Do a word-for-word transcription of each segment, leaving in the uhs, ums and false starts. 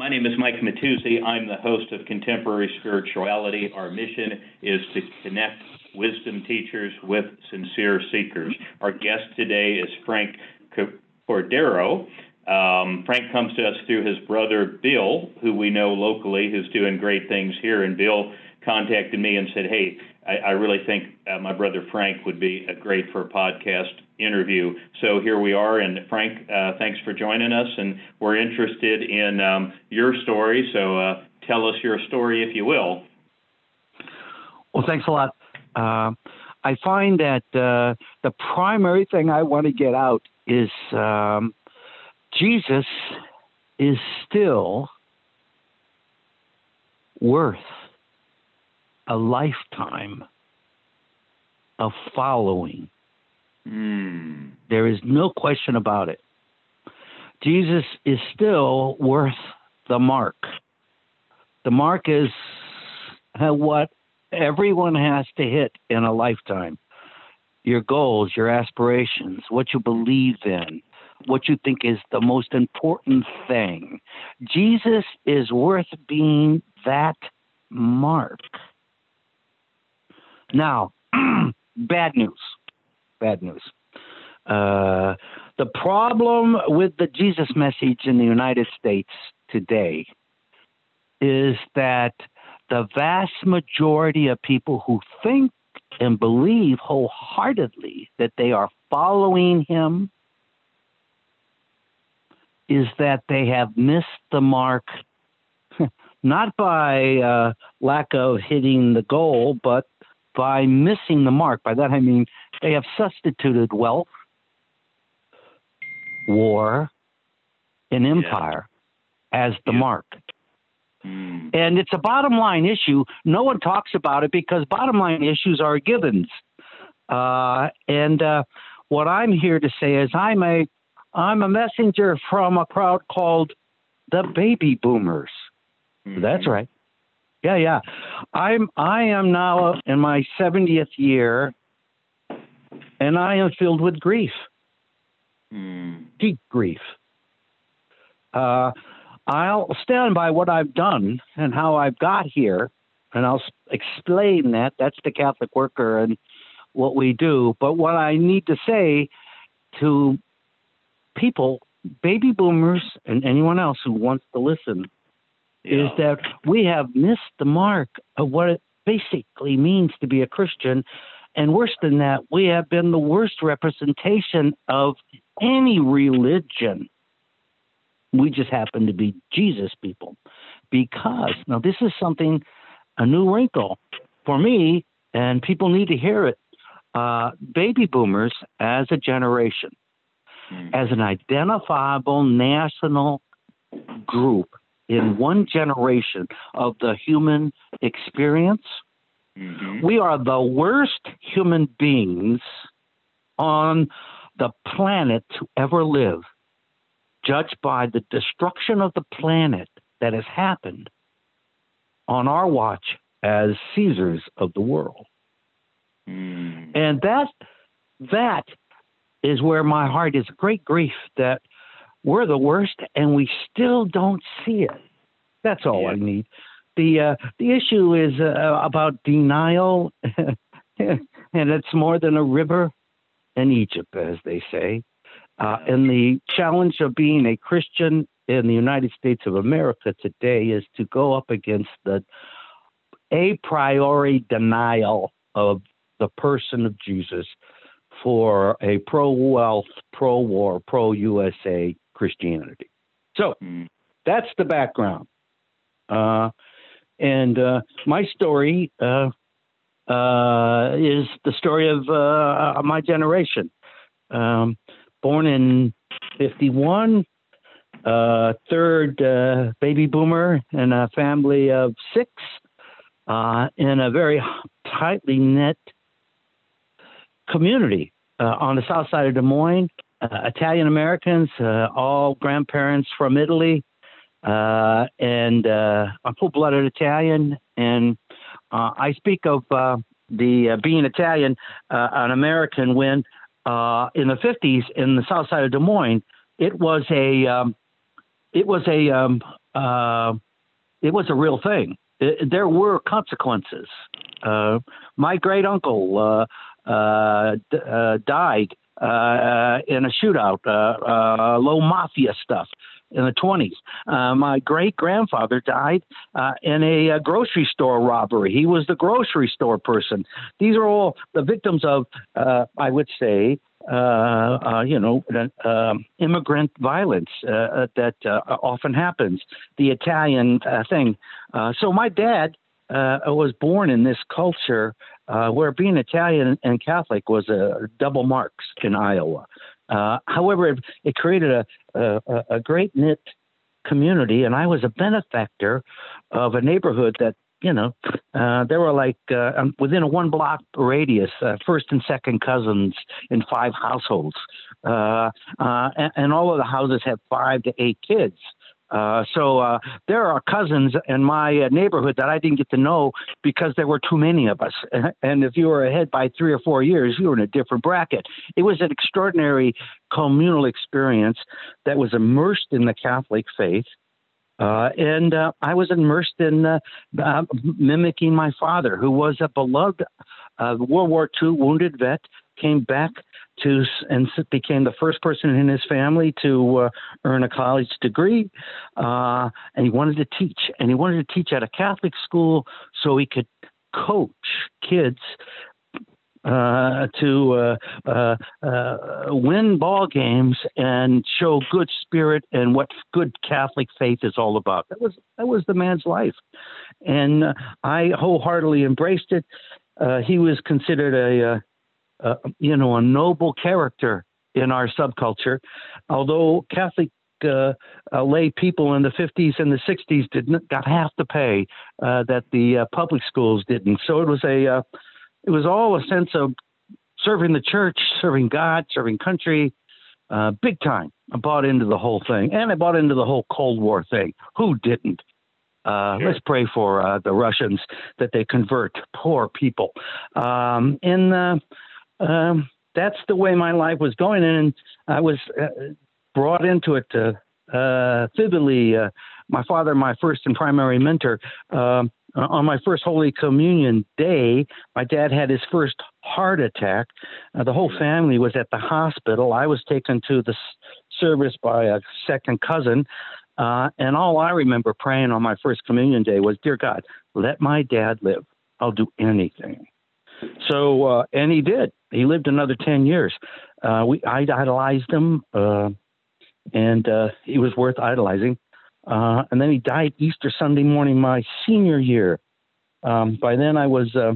My name is Mike Matuzzi. I'm the host of Contemporary Spirituality. Our mission is to connect wisdom teachers with sincere seekers. Our guest today is Frank Cordero. Um, Frank comes to us through his brother, Bill, who we know locally, who's doing great things here. And Bill contacted me and said, hey, I, I really think uh, my brother Frank would be a great for a podcast interview. So here we are. And Frank, uh, thanks for joining us. And we're interested in um, your story. So uh, tell us your story, if you will. Well, thanks a lot. Uh, I find that uh, the primary thing I want to get out is um, Jesus is still worth a lifetime of following. Mm. There is no question about it. Jesus is still worth the mark. The mark is what everyone has to hit in a lifetime. Your goals, your aspirations, what you believe in, what you think is the most important thing. Jesus is worth being that mark. Now, bad news. Bad news. Uh, the problem with the Jesus message in the United States today is that the vast majority of people who think and believe wholeheartedly that they are following him is that they have missed the mark, not by uh, lack of hitting the goal, but by missing the mark. By that I mean they have substituted wealth, war, and empire yeah. as the yeah. mark. Mm. And it's a bottom line issue. No one talks about it because bottom line issues are givens. Uh, and uh, what I'm here to say is I'm a I'm a messenger from a crowd called the baby boomers. Mm-hmm. That's right. Yeah, yeah. I'm I am now in my seventieth year, and I am filled with grief, mm. deep grief. Uh, I'll stand by what I've done and how I've got here, and I'll explain that. That's the Catholic worker and what we do. But what I need to say to people, baby boomers, and anyone else who wants to listen, yeah. is that we have missed the mark of what it basically means to be a Christian. And worse than that, we have been the worst representation of any religion. We just happen to be Jesus people. Because, now this is something, a new wrinkle for me, and people need to hear it. Uh, baby boomers as a generation, mm. as an identifiable national group in one generation of the human experience, mm-hmm. we are the worst human beings on the planet to ever live, judged by the destruction of the planet that has happened on our watch as Caesars of the world. Mm. And that that is where my heart is great grief that we're the worst and we still don't see it. That's all yeah. I need. The uh, the issue is uh, about denial, and it's more than a river in Egypt, as they say. Uh, and the challenge of being a Christian in the United States of America today is to go up against the a priori denial of the person of Jesus for a pro-wealth, pro-war, pro-U S A Christianity. So mm. that's the background. Uh, and uh, my story uh, uh, is the story of uh, my generation. Um, born in fifty-one, uh, third uh, baby boomer in a family of six, uh, in a very tightly knit community uh, on the south side of Des Moines. Uh, Italian Americans, uh, all grandparents from Italy, uh, and uh, I'm full-blooded Italian. And uh, I speak of uh, the uh, being Italian, uh, an American, when uh, in the fifties in the south side of Des Moines, it was a um, it was a um, uh, it was a real thing. It, there were consequences. Uh, my great uncle uh, uh, d- uh, died uh, in a shootout, uh, uh, low mafia stuff in the twenties. Uh, my great grandfather died uh, in a, a grocery store robbery. He was the grocery store person. These are all the victims of, uh, I would say, uh, uh, you know, uh, immigrant violence uh, that uh, often happens. The Italian uh, thing. Uh, so my dad uh, was born in this culture uh, where being Italian and Catholic was a double marks in Iowa. Uh, however, it, it created a, a, a great knit community, and I was a benefactor of a neighborhood that, you know, uh, there were like uh, within a one block radius, uh, first and second cousins in five households. Uh, uh, and, and all of the houses have five to eight kids. Uh, so uh, there are cousins in my uh, neighborhood that I didn't get to know because there were too many of us. And if you were ahead by three or four years, you were in a different bracket. It was an extraordinary communal experience that was immersed in the Catholic faith. Uh, and uh, I was immersed in uh, uh, mimicking my father, who was a beloved uh, World War Two wounded vet, came back to and became the first person in his family to uh, earn a college degree. Uh, and he wanted to teach, and he wanted to teach at a Catholic school so he could coach kids uh, to uh, uh, uh, win ball games and show good spirit and what good Catholic faith is all about. That was that was the man's life, and uh, I wholeheartedly embraced it. Uh, he was considered a, a, a you know a noble character in our subculture, although Catholic uh, uh, lay people in the fifties and the sixties did not got half the pay uh, that the uh, public schools didn't. So it was a uh, It was all a sense of serving the church, serving God, serving country, uh, big time. I bought into the whole thing, and I bought into the whole Cold War thing. Who didn't? Uh, sure. Let's pray for uh, the Russians that they convert. Poor people. Um, and uh, um, that's the way my life was going, and I was uh, brought into it uh, uh, vividly. Uh, my father, my first and primary mentor. Um, Uh, on my first Holy Communion day, my dad had his first heart attack. Uh, the whole family was at the hospital. I was taken to the s- service by a second cousin. Uh, and all I remember praying on my first communion day was, "Dear God, let my dad live. I'll do anything." So, uh, and he did. He lived another ten years. Uh, we I idolized him, uh, and uh, he was worth idolizing. Uh, and then he died Easter Sunday morning, my senior year. Um, by then I was, uh,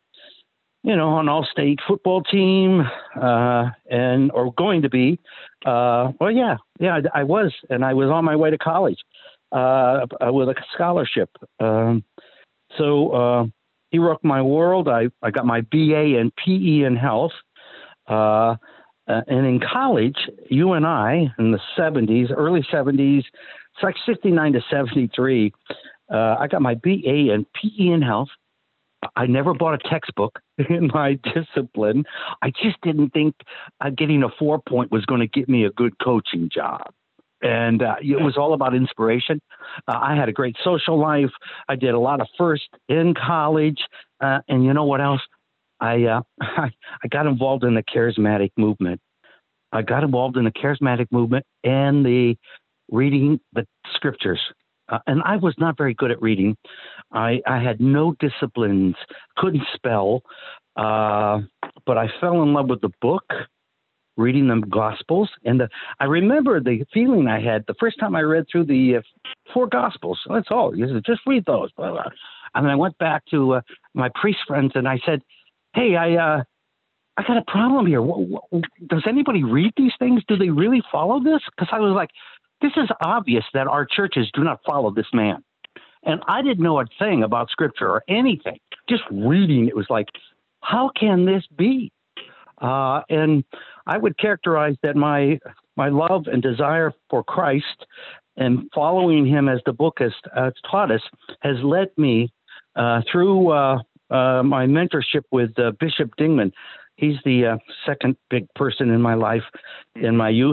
you know, on all-state football team, uh, and or going to be. Uh, well, yeah, yeah, I, I was, and I was on my way to college uh, with a scholarship. Um, so uh, he rocked my world. I, I got my B A and P E in health. Uh, uh, and in college, you and I, in the seventies, early seventies, it's like sixty-nine to seventy-three. Uh, I got my B A and P E in health. I never bought a textbook in my discipline. I just didn't think uh, getting a four point was going to get me a good coaching job. And uh, it was all about inspiration. Uh, I had a great social life. I did a lot of first in college. Uh, and you know what else? I, uh, I I got involved in the charismatic movement. I got involved in the charismatic movement and the reading the scriptures. Uh, and I was not very good at reading. I, I had no disciplines, couldn't spell, uh, but I fell in love with the book, reading the Gospels. And the, I remember the feeling I had the first time I read through the uh, four Gospels. That's all. You said, just read those. Blah, blah. And I went back to uh, my priest friends and I said, hey, I uh, I got a problem here. What, what, does anybody read these things? Do they really follow this? Because I was like, this is obvious that our churches do not follow this man. And I didn't know a thing about scripture or anything. Just reading, it was like, how can this be? Uh, and I would characterize that my my love and desire for Christ and following him as the book has uh, taught us has led me uh, through uh, uh, my mentorship with uh, Bishop Dingman. He's the uh, second big person in my life in my youth.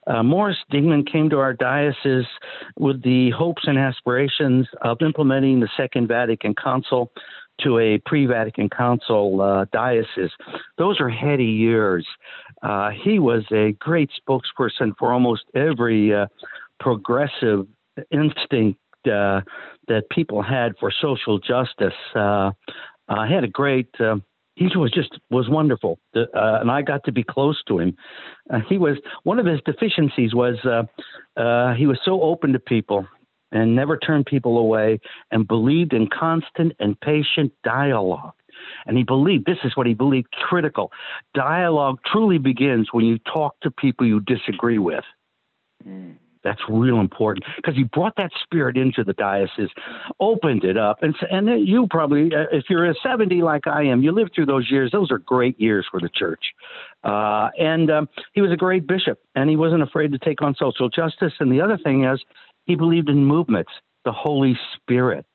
Uh, Morris Dingman came to our diocese with the hopes and aspirations of implementing the Second Vatican Council to a pre-Vatican Council uh, diocese. Those are heady years. Uh, he was a great spokesperson for almost every uh, progressive instinct uh, that people had for social justice. Uh, I had a great. Uh, he was just was wonderful, uh, and I got to be close to him. Uh, he was one of his deficiencies was uh, uh, he was so open to people and never turned people away, and believed in constant and patient dialogue. And he believed, this is what he believed, critical. Dialogue truly begins when you talk to people you disagree with. Mm. That's real important, because he brought that spirit into the diocese, opened it up. And, and you probably, if you're a seventy like I am, you lived through those years. Those are great years for the church. Uh, and um, he was a great bishop, and he wasn't afraid to take on social justice. And the other thing is, he believed in movements, the Holy Spirit.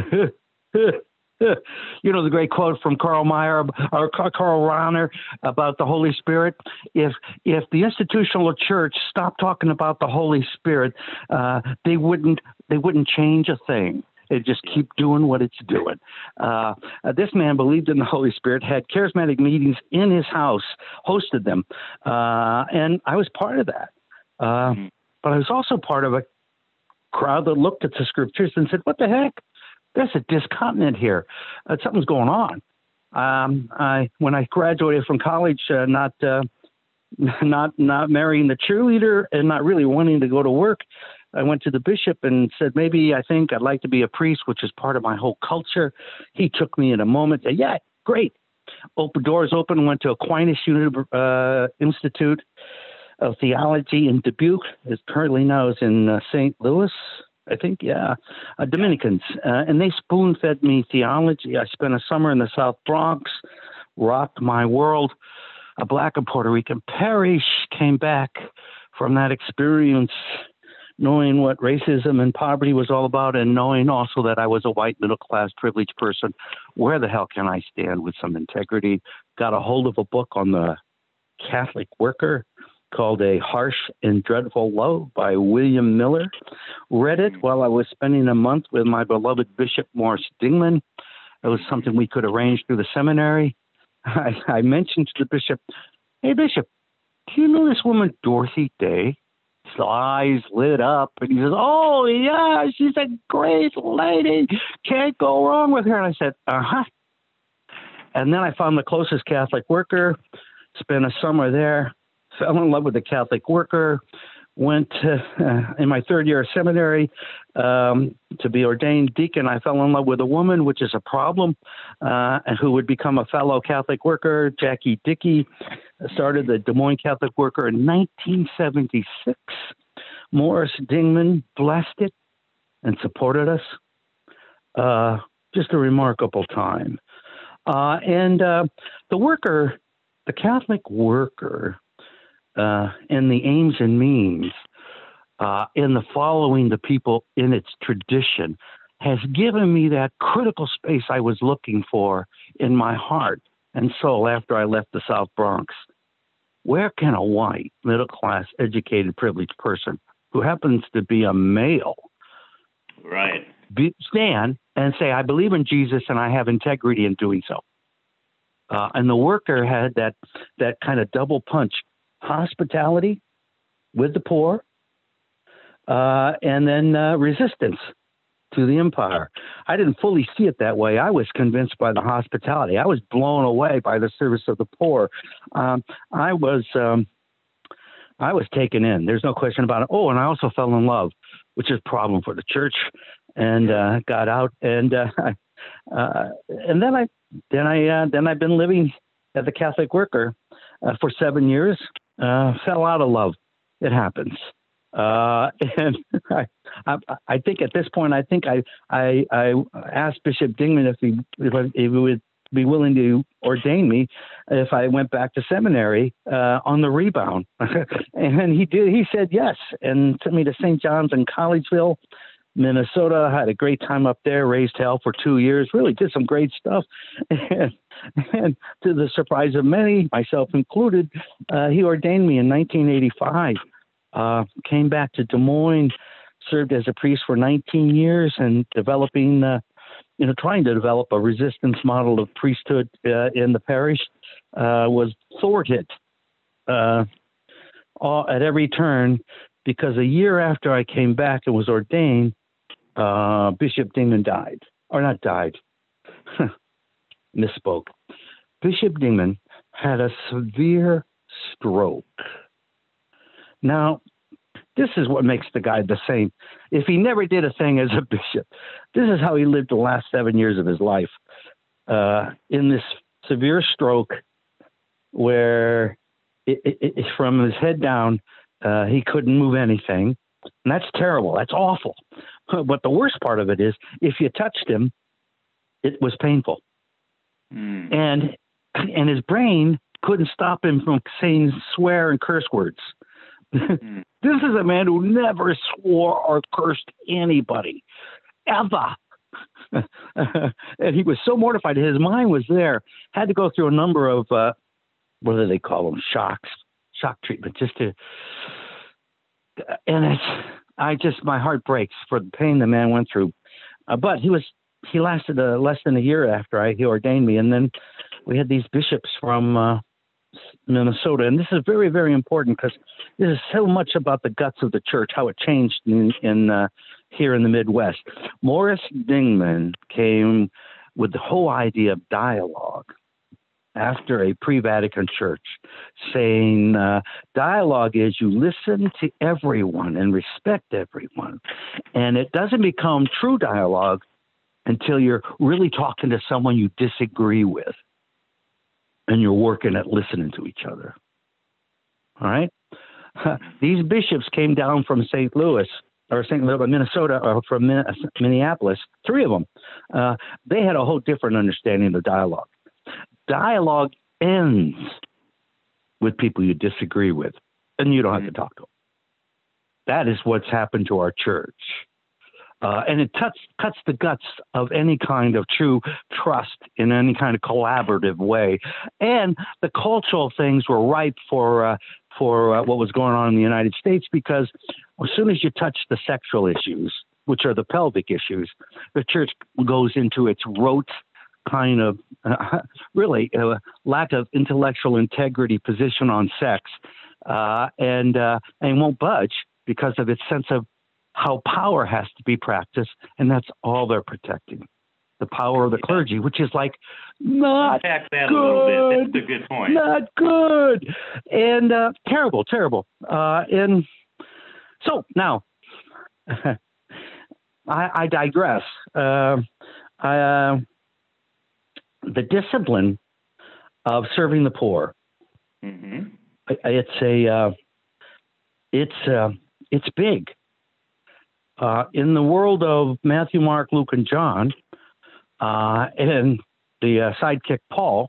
You know the great quote from Karl Meyer or Karl Rahner about the Holy Spirit. If if the institutional church stopped talking about the Holy Spirit, uh, they wouldn't they wouldn't change a thing. They'd just keep doing what it's doing. Uh, this man believed in the Holy Spirit, had charismatic meetings in his house, hosted them, uh, and I was part of that. Uh, mm-hmm. But I was also part of a crowd that looked at the scriptures and said, "What the heck? There's a discontent here. Uh, something's going on." Um, I, when I graduated from college, uh, not uh, not not marrying the cheerleader and not really wanting to go to work, I went to the bishop and said, "Maybe I think I'd like to be a priest," which is part of my whole culture. He took me in a moment. Said, "Yeah, great." Open doors open. Went to Aquinas uh, Institute of Theology in Dubuque. It currently now is in uh, Saint Louis. I think, yeah, uh, Dominicans. Uh, and they spoon-fed me theology. I spent a summer in the South Bronx, rocked my world. A Black and Puerto Rican parish, came back from that experience knowing what racism and poverty was all about, and knowing also that I was a white middle-class privileged person. Where the hell can I stand with some integrity? Got a hold of a book on the Catholic worker called A Harsh and Dreadful Love by William Miller. Read it while I was spending a month with my beloved Bishop Morris Dingman. It was something we could arrange through the seminary. I, I mentioned to the bishop, "Hey, Bishop, do you know this woman, Dorothy Day?" His eyes lit up, and he says, "Oh, yeah, she's a great lady. Can't go wrong with her." And I said, uh-huh. And then I found the closest Catholic worker, spent a summer there, fell in love with the Catholic worker, went to, uh, in my third year of seminary um, to be ordained deacon. I fell in love with a woman, which is a problem, uh, and who would become a fellow Catholic worker. Jackie Dickey started the Des Moines Catholic Worker in nineteen seventy-six. Morris Dingman blessed it and supported us. Uh, just a remarkable time. Uh, and uh, the worker, the Catholic worker, Uh, in the aims and means, uh, in the following the people in its tradition, has given me that critical space I was looking for in my heart and soul after I left the South Bronx. Where can a white, middle-class, educated, privileged person who happens to be a male right. be, stand and say, "I believe in Jesus and I have integrity in doing so"? Uh, and the worker had that that kind of double punch. Hospitality with the poor, uh, and then uh, resistance to the empire. I didn't fully see it that way. I was convinced by the hospitality. I was blown away by the service of the poor. Um, I was um, I was taken in. There's no question about it. Oh, and I also fell in love, which is a problem for the church, and uh, got out. And uh, uh, and then I then I uh, then I've been living as a Catholic worker uh, for seven years. Uh, fell out of love. It happens. Uh, and I, I, I think at this point, I think I, I, I asked Bishop Dingman if he, if he would be willing to ordain me if I went back to seminary uh, on the rebound. And he did. He said yes, and took me to Saint John's in Collegeville, Minnesota. Had a great time up there. Raised hell for two years. Really did some great stuff. And, and to the surprise of many, myself included, uh, he ordained me in nineteen eighty-five. uh, came back to Des Moines, served as a priest for nineteen years, and developing, uh, you know, trying to develop a resistance model of priesthood uh, in the parish, uh, was thwarted uh, all, at every turn, because a year after I came back and was ordained, uh, Bishop Dingman died, or not died, misspoke. Bishop Dingman had a severe stroke. Now, this is what makes the guy the same. If he never did a thing as a bishop, this is how he lived the last seven years of his life, uh, in this severe stroke where it, it, it, from his head down, uh, he couldn't move anything. And that's terrible. That's awful. But the worst part of it is, if you touched him, it was painful. Mm. And and his brain couldn't stop him from saying swear and curse words. Mm. This is a man who never swore or cursed anybody, ever. And he was so mortified. His mind was there. Had to go through a number of, uh, what do they call them, shocks, shock treatment, just to, and it's, I just, my heart breaks for the pain the man went through. Uh, but he was, he lasted uh, less than a year after I, he ordained me. And then we had these bishops from uh, Minnesota. And this is very, very important, because this is so much about the guts of the church, how it changed in, in uh, here in the Midwest. Morris Dingman came with the whole idea of dialogue after a pre-Vatican church, saying uh, dialogue is you listen to everyone and respect everyone. And it doesn't become true dialogue until you're really talking to someone you disagree with and you're working at listening to each other. All right? These bishops came down from Saint Louis, or Saint Louis, Minnesota, or from Minneapolis, three of them. Uh, they had a whole different understanding of dialogue. Dialogue ends with people you disagree with, and you don't have to talk to them. That is what's happened to our church. Uh, and it cuts, cuts the guts of any kind of true trust in any kind of collaborative way. And the cultural things were ripe for uh, for uh, what was going on in the United States, because as soon as you touch the sexual issues, which are the pelvic issues, the church goes into its rote kind of uh, really uh, lack of intellectual integrity position on sex, uh, and uh, and won't budge because of its sense of how power has to be practiced, and that's all they're protecting. The power of the clergy, which is like not Unpack that good, a little bit. That's a good point. Not good, and uh, terrible, terrible. Uh, and so now, I, I digress. Uh, I, uh, the discipline of serving the poor. Mm-hmm. It's a, uh, it's uh, it's big. Uh, in the world of Matthew, Mark, Luke, and John, uh, and the uh, sidekick Paul,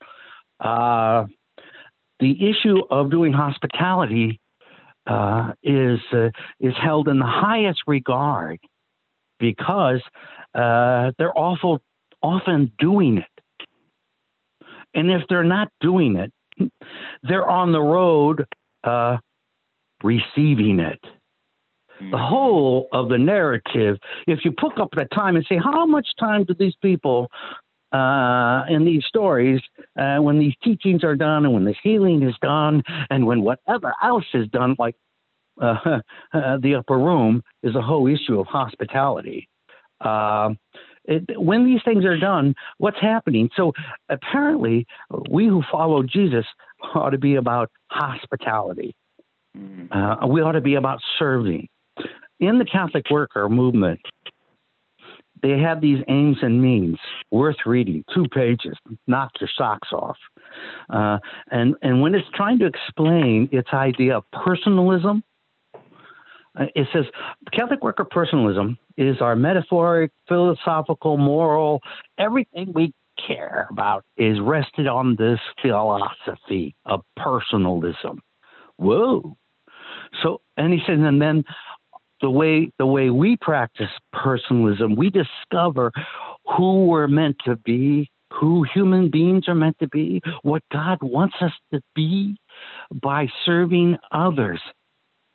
uh, the issue of doing hospitality uh, is uh, is held in the highest regard, because uh, they're awful often doing it, and if they're not doing it, they're on the road uh, receiving it. The whole of the narrative, if you pick up the time and say, how much time do these people uh, in these stories, uh, when these teachings are done and when this healing is done and when whatever else is done, like uh, uh, the upper room, is a whole issue of hospitality. Uh, it, when these things are done, what's happening? So apparently, we who follow Jesus ought to be about hospitality. Uh, we ought to be about serving. In the Catholic Worker movement, they have these aims and means worth reading, two pages, knock your socks off. Uh, and, and when it's trying to explain its idea of personalism, uh, it says Catholic Worker personalism is our metaphoric, philosophical, moral, everything we care about is rested on this philosophy of personalism. Whoa. So, and he said, and then the way the way we practice personalism, we discover who we're meant to be, who human beings are meant to be, what God wants us to be by serving others.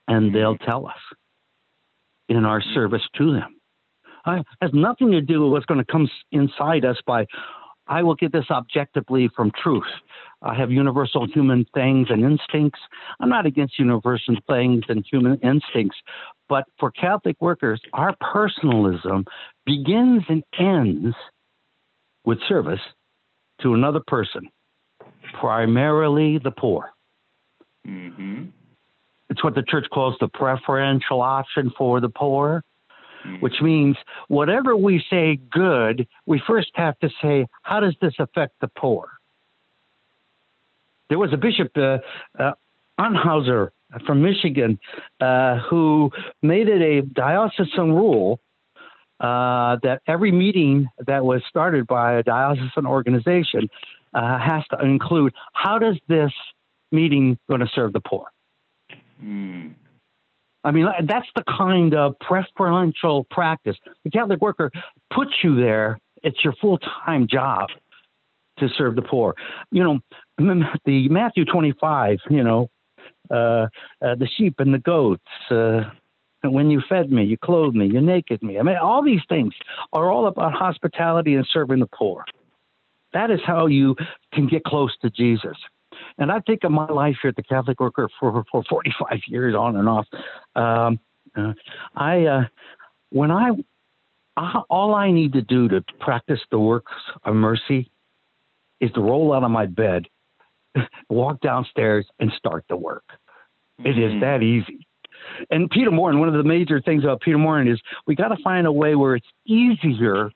and they'll tell us in our service to them. It has nothing to do with what's going to come inside us by, I will get this objectively from truth. I have universal human things and instincts. I'm not against universal things and human instincts, but for Catholic workers, our personalism begins and ends with service to another person, primarily the poor. Mm-hmm. It's what the church calls the preferential option for the poor, Mm-hmm. which means whatever we say good, we first have to say, how does this affect the poor? There was a bishop, uh, uh, Anhauser from Michigan, uh, who made it a diocesan rule uh, that every meeting that was started by a diocesan organization uh, has to include, how does this meeting going to serve the poor? Mm. I mean, that's the kind of preferential practice. The Catholic worker puts you there. It's your full-time job to serve the poor. You know, the Matthew twenty-five, you know, uh, uh, the sheep and the goats, uh, when you fed me, you clothed me, you naked me. I mean, all these things are all about hospitality and serving the poor. That is how you can get close to Jesus. And I think of my life here at the Catholic Worker for, for forty-five years on and off. Um, uh, I, uh, when I, I, all I need to do to practice the works of mercy is to roll out of my bed, walk downstairs, and start the work. Mm-hmm. It is that easy. And Peter Morin, one of the major things about Peter Morin is we got to find a way where it's easier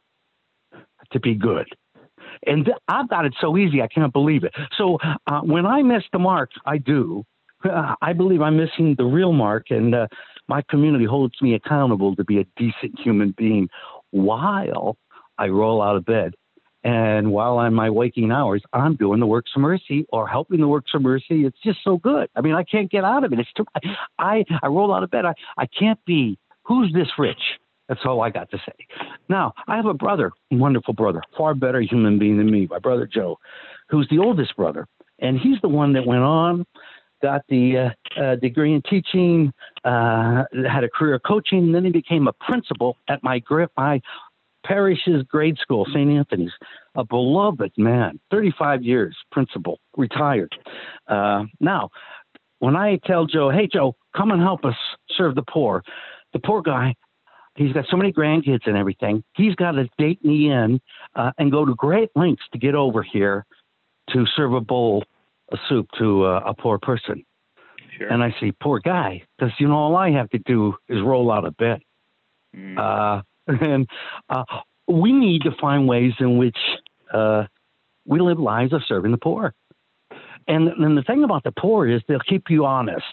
to be good. And th- I've got it so easy, I can't believe it. So uh, when I miss the mark, I do. Uh, I believe I'm missing the real mark, and uh, my community holds me accountable to be a decent human being while I roll out of bed. And while I'm my waking hours, I'm doing the works of mercy or helping the works of mercy. It's just so good. I mean, I can't get out of it. It's too, I, I roll out of bed. I, I can't be, who's this rich? That's all I got to say. Now, I have a brother, a wonderful brother, far better human being than me, my brother Joe, who's the oldest brother. And he's the one that went on, got the uh, uh, degree in teaching, uh, had a career coaching, and then he became a principal at my, my parish's grade school, Saint Anthony's, a beloved man, thirty-five years, principal, retired. Uh, now, when I tell Joe, hey, Joe, come and help us serve the poor, the poor guy, he's got so many grandkids and everything. He's got to date me in uh, and go to great lengths to get over here to serve a bowl of soup to uh, a poor person. Sure. And I say, poor guy, because, you know, all I have to do is roll out of bed. Mm. Uh, and uh, we need to find ways in which uh, we live lives of serving the poor. And, and the thing about the poor is they'll keep you honest.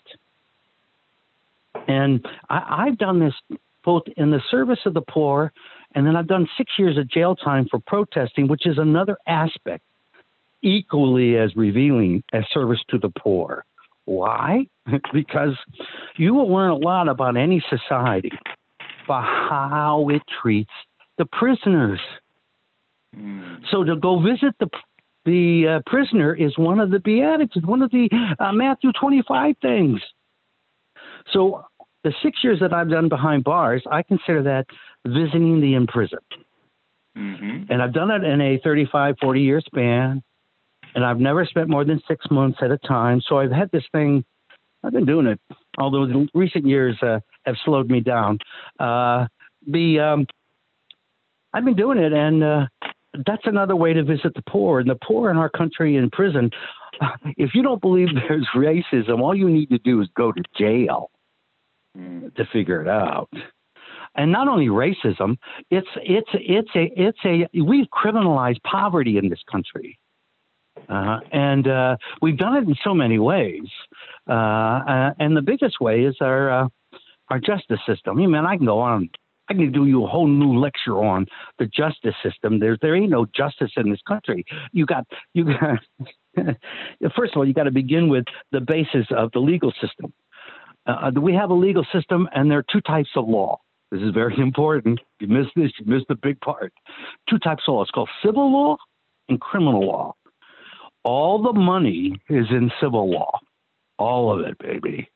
And I, I've done this both in the service of the poor, and then I've done six years of jail time for protesting, which is another aspect equally as revealing as service to the poor. Why? Because you will learn a lot about any society by how it treats the prisoners. Mm. So to go visit the the uh, prisoner is one of the Beatitudes, one of the uh, Matthew twenty-five things. So the six years that I've done behind bars, I consider that visiting the imprisoned. Mm-hmm. And I've done it in a thirty-five, forty year span. And I've never spent more than six months at a time. So I've had this thing, I've been doing it, although the recent years uh, have slowed me down. Uh, the um, I've been doing it, and uh, that's another way to visit the poor. And the poor in our country in prison, if you don't believe there's racism, all you need to do is go to jail mm. to figure it out. And not only racism, it's it's it's a it's a we've criminalized poverty in this country. Uh, and uh, we've done it in so many ways. Uh, uh, and the biggest way is our uh, our justice system. I mean, man, I can go on. I can do you a whole new lecture on the justice system. There, there ain't no justice in this country. You got, you got. First of all, you got to begin with the basis of the legal system. Uh, we have a legal system, and there are two types of law. This is very important. You miss this, you miss the big part. Two types of law. It's called civil law and criminal law. All the money is in civil law. All of it, baby.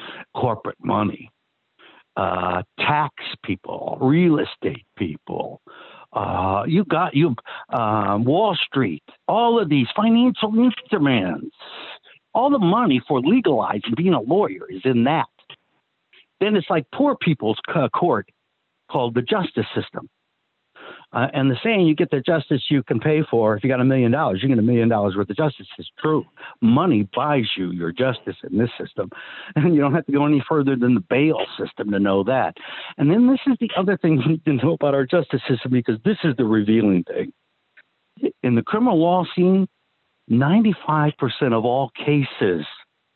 corporate money, uh, tax people, real estate people. Uh, you got you, um, Wall Street, all of these financial instruments, all the money for legalizing being a lawyer is in that. Then it's like poor people's uh, court called the justice system. Uh, and the saying, you get the justice you can pay for. If you got a million dollars, you get a million dollars worth of justice is true. Money buys you your justice in this system. And you don't have to go any further than the bail system to know that. And then this is the other thing you need to know about our justice system, because this is the revealing thing. In the criminal law scene, ninety-five percent of all cases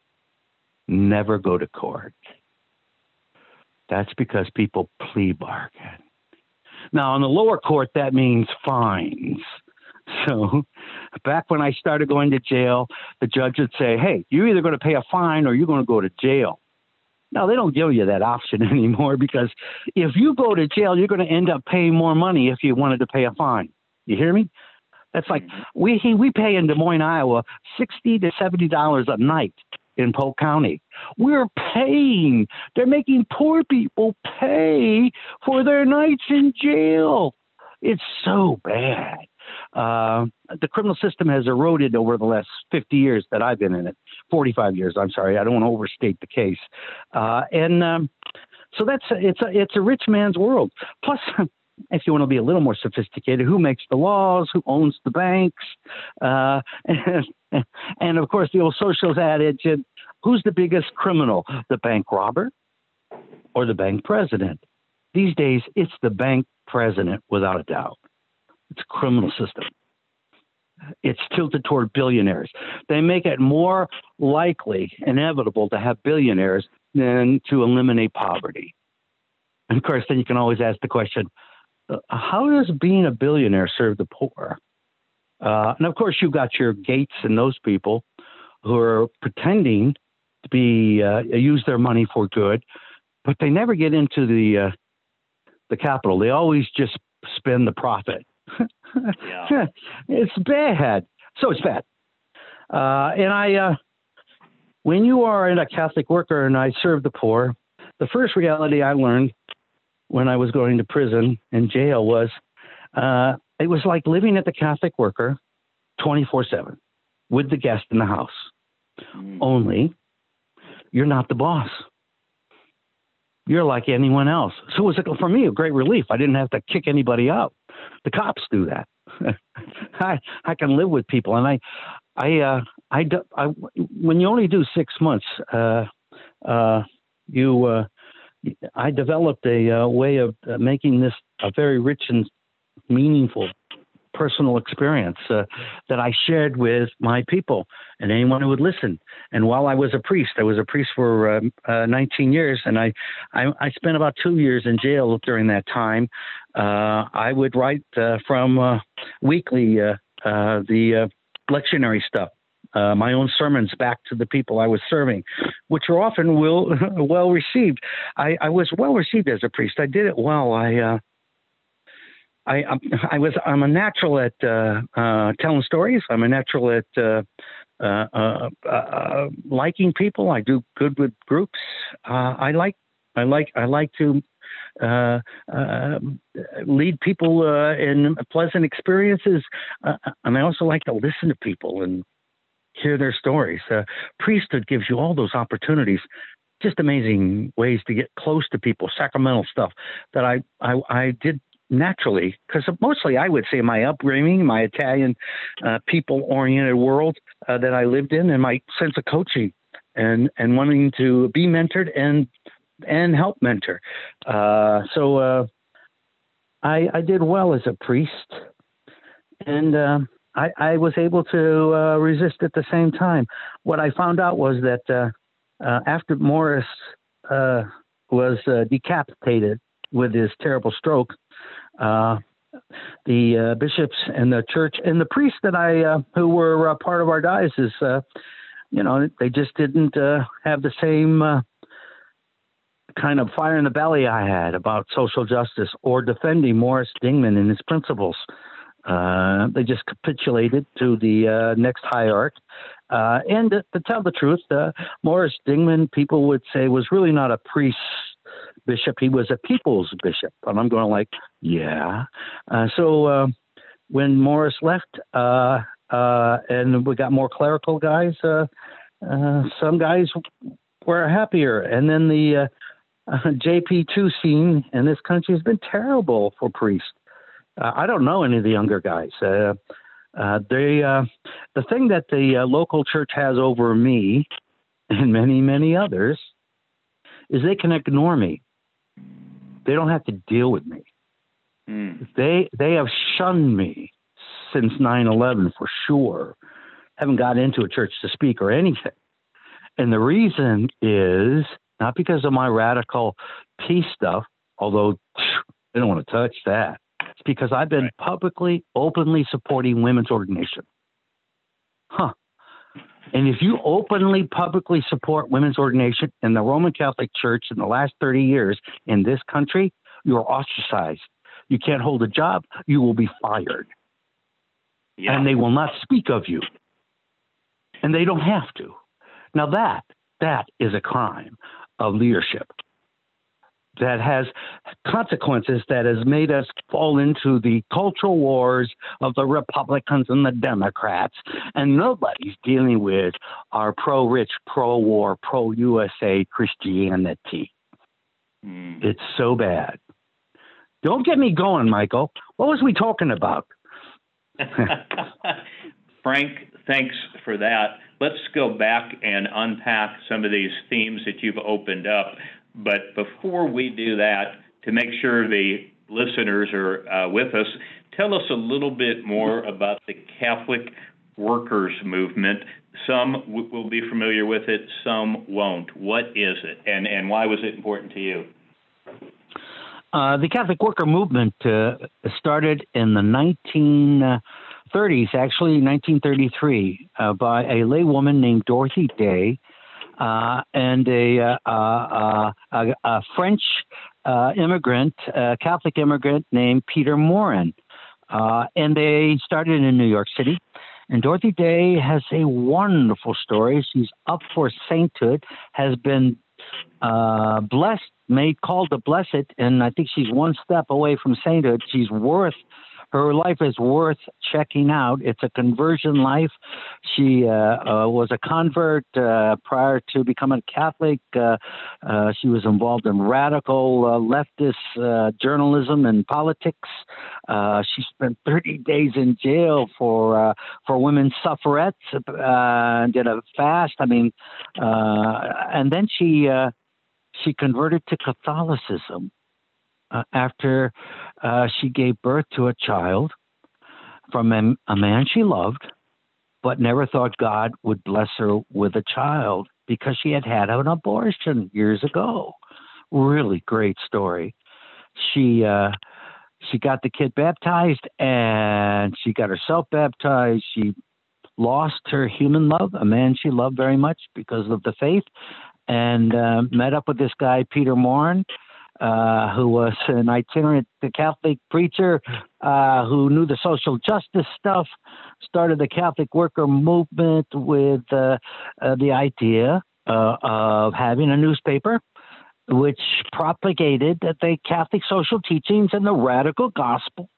never go to court. That's because people plea bargain. Now, in the lower court, that means fines. So back when I started going to jail, the judge would say, hey, you're either going to pay a fine or you're going to go to jail. Now, they don't give you that option anymore, because if you go to jail, you're going to end up paying more money if you wanted to pay a fine. You hear me? That's like we we pay in Des Moines, Iowa, sixty to seventy dollars a night in Polk County. We're paying. They're making poor people pay for their nights in jail. It's so bad. Uh, the criminal system has eroded over the last fifty years that I've been in it. forty-five years, I'm sorry. I don't want to overstate the case. Uh, and um, so that's a, it's a it's a rich man's world. Plus, if you want to be a little more sophisticated, who makes the laws, who owns the banks, uh, and, and of course the old socials adage, who's the biggest criminal, the bank robber or the bank president? These days, it's the bank president without a doubt. It's a criminal system. It's tilted toward billionaires. They make it more likely, inevitable to have billionaires than to eliminate poverty. And of course, then you can always ask the question, how does being a billionaire serve the poor? Uh, and of course, you've got your Gates and those people who are pretending to be uh, use their money for good, but they never get into the uh, the capital. They always just spend the profit. Yeah. It's bad. So it's bad. Uh, and I, uh, when you are a Catholic worker and I serve the poor, the first reality I learned when I was going to prison and jail was uh, it was like living at the Catholic worker twenty-four seven with the guest in the house. Mm. Only you're not the boss. You're like anyone else. So it was, for me, a great relief. I didn't have to kick anybody out. The cops do that. I I can live with people, and I I uh, I, I when you only do six months, uh, uh, you. Uh, I developed a uh, way of uh, making this a very rich and meaningful personal experience uh, that I shared with my people and anyone who would listen. And while I was a priest, I was a priest for uh, uh, nineteen years, and I, I, I spent about two years in jail during that time. Uh, I would write uh, from uh, weekly uh, uh, the uh, lectionary stuff. Uh, my own sermons back to the people I was serving, which were often well, well received. I, I was well received as a priest. I did it well. I, uh, I, I was. I'm a natural at uh, uh, telling stories. I'm a natural at uh, uh, uh, uh, liking people. I do good with groups. Uh, I like. I like. I like to uh, uh, lead people uh, in pleasant experiences, uh, and I also like to listen to people and hear their stories. Uh, priesthood gives you all those opportunities, just amazing ways to get close to people, sacramental stuff that I, I, I did naturally, because mostly I would say my upbringing, my Italian uh, people-oriented world uh, that I lived in, and my sense of coaching and, and wanting to be mentored and and help mentor. Uh, so uh, I, I did well as a priest, and uh, I, I was able to uh, resist at the same time. What I found out was that uh, uh, after Morris uh, was uh, decapitated with his terrible stroke, uh, the uh, bishops and the church and the priests that I uh, who were uh, part of our diocese, uh, you know, they just didn't uh, have the same uh, kind of fire in the belly I had about social justice or defending Morris Dingman and his principles. Uh, they just capitulated to the uh, next hierarch Uh, and to, to tell the truth, uh, Morris Dingman, people would say, was really not a priest bishop. He was a people's bishop. And I'm going like, yeah. Uh, so uh, when Morris left uh, uh, and we got more clerical guys, uh, uh, some guys were happier. And then the uh, uh, J P two scene in this country has been terrible for priests. Uh, I don't know any of the younger guys. Uh, uh, they, uh, the thing that the uh, local church has over me and many, many others is they can ignore me. They don't have to deal with me. Mm. They they have shunned me since nine eleven for sure. Haven't got into a church to speak or anything. And the reason is not because of my radical peace stuff, although they don't want to touch that. It's because I've been right. publicly, openly supporting women's ordination. Huh. And if you openly, publicly support women's ordination in the Roman Catholic Church in the last thirty years in this country, you are ostracized. You can't hold a job. You will be fired. Yeah. And they will not speak of you. And they don't have to. Now that, that is a crime of leadership that has consequences that has made us fall into the cultural wars of the Republicans and the Democrats. And nobody's dealing with our pro-rich, pro-war, pro-U S A Christianity. Mm. It's so bad. Don't get me going, Michael. What was we talking about? Frank, thanks for that. Let's go back and unpack some of these themes that you've opened up. But before we do that, to make sure the listeners are uh, with us, tell us a little bit more about the Catholic Workers Movement. Some w- will be familiar with it, some won't. What is it, and, and why was it important to you? Uh, the Catholic Worker Movement uh, started in the nineteen thirties, actually nineteen thirty-three, uh, by a laywoman named Dorothy Day uh, and a, uh, uh, a, a French uh, immigrant, a Catholic immigrant named Peter Morin. Uh, and they started in New York City. And Dorothy Day has a wonderful story. She's up for sainthood, has been uh, blessed, made called to blessed, and I think she's one step away from sainthood. She's worth, her life is worth checking out. It's a conversion life. She uh, uh, was a convert uh, prior to becoming Catholic. Uh, uh, she was involved in radical uh, leftist uh, journalism and politics. Uh, she spent thirty days in jail for uh, for women's suffragettes. Uh, did a fast. I mean, uh, and then she uh, she converted to Catholicism. Uh, after uh, she gave birth to a child from a, a man she loved, but never thought God would bless her with a child because she had had an abortion years ago. Really great story. She uh, she got the kid baptized and she got herself baptized. She lost her human love, a man she loved very much because of the faith, and uh, met up with this guy, Peter Morin, Uh, who was an itinerant Catholic preacher uh, who knew the social justice stuff, started the Catholic Worker Movement with uh, uh, the idea uh, of having a newspaper which propagated the Catholic social teachings and the radical gospel,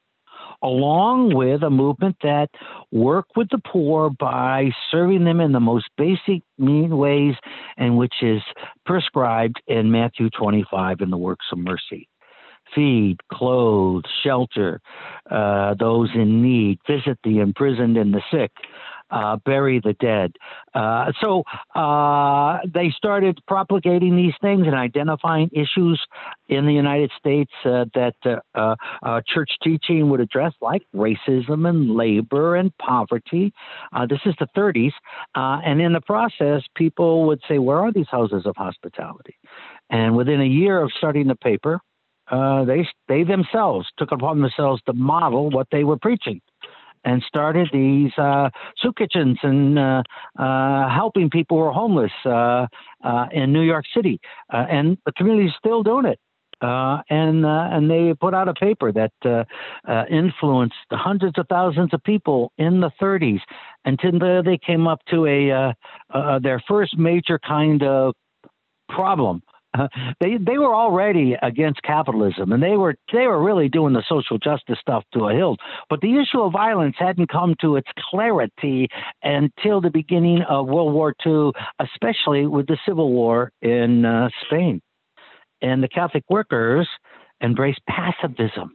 along with a movement that worked with the poor by serving them in the most basic mean ways, and which is prescribed in Matthew twenty-five in the works of mercy. Feed, clothe, shelter uh, those in need, visit the imprisoned and the sick, uh, bury the dead. Uh, so uh, they started propagating these things and identifying issues in the United States uh, that uh, uh, uh, church teaching would address, like racism and labor and poverty. Uh, this is the thirties. Uh, and in the process, people would say, where are these houses of hospitality? And within a year of starting the paper, Uh, they they themselves took upon themselves to model what they were preaching, and started these uh, soup kitchens and uh, uh, helping people who are homeless uh, uh, in New York City, uh, and the community is still doing it. uh, and uh, and they put out a paper that uh, uh, influenced hundreds of thousands of people in the thirties until they came up to a uh, uh, their first major kind of problem. Uh, they they were already against capitalism, and they were they were really doing the social justice stuff to a hilt. But the issue of violence hadn't come to its clarity until the beginning of World War Two, especially with the Civil War in uh, Spain. And the Catholic workers embraced pacifism.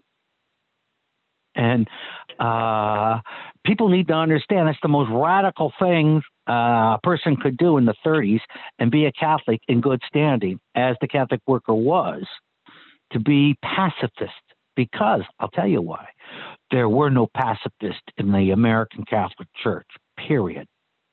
And uh, people need to understand that's the most radical thing uh, a person could do in the thirties and be a Catholic in good standing, as the Catholic worker was, to be pacifist. Because, I'll tell you why, there were no pacifists in the American Catholic Church, period,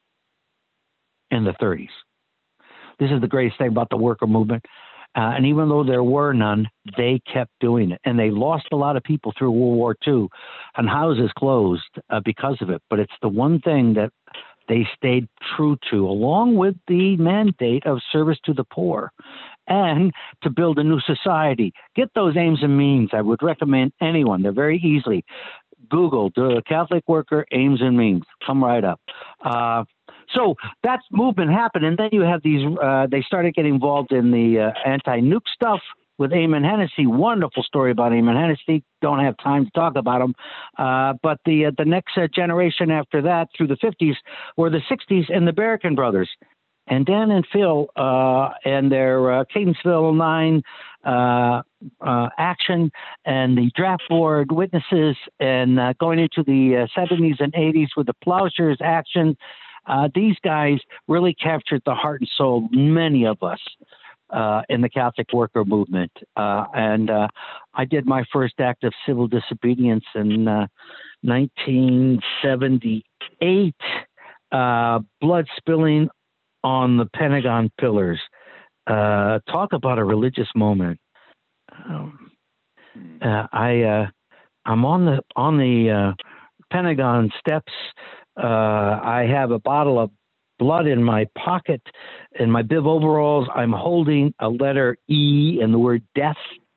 in the thirties. This is the greatest thing about the worker movement. Uh, and even though there were none, they kept doing it. And they lost a lot of people through World War Two, and houses closed uh, because of it. But it's the one thing that they stayed true to, along with the mandate of service to the poor and to build a new society. Get those aims and means. I would recommend anyone. They're very easily. Google the Catholic worker aims and means. Come right up. Uh, So that movement happened, and then you have these, uh, they started getting involved in the uh, anti-nuke stuff with Eamon Hennessy. Wonderful story about Eamon Hennessy. Don't have time to talk about him. Uh, but the uh, the next uh, generation after that, through the fifties, were the sixties and the Berrican brothers. And Dan and Phil uh, and their uh, Catonsville Nine uh, uh, action and the draft board witnesses, and uh, going into the uh, seventies and eighties with the Plowshares action. Uh, these guys really captured the heart and soul of many of us uh, in the Catholic worker movement. Uh, and uh, I did my first act of civil disobedience in uh, nineteen seventy-eight, uh, blood spilling on the Pentagon pillars. Uh, talk about a religious moment. Um, uh, I uh, I'm on the on the uh, Pentagon steps. Uh, I have a bottle of blood in my pocket. In my bib overalls, I'm holding a letter E and the word death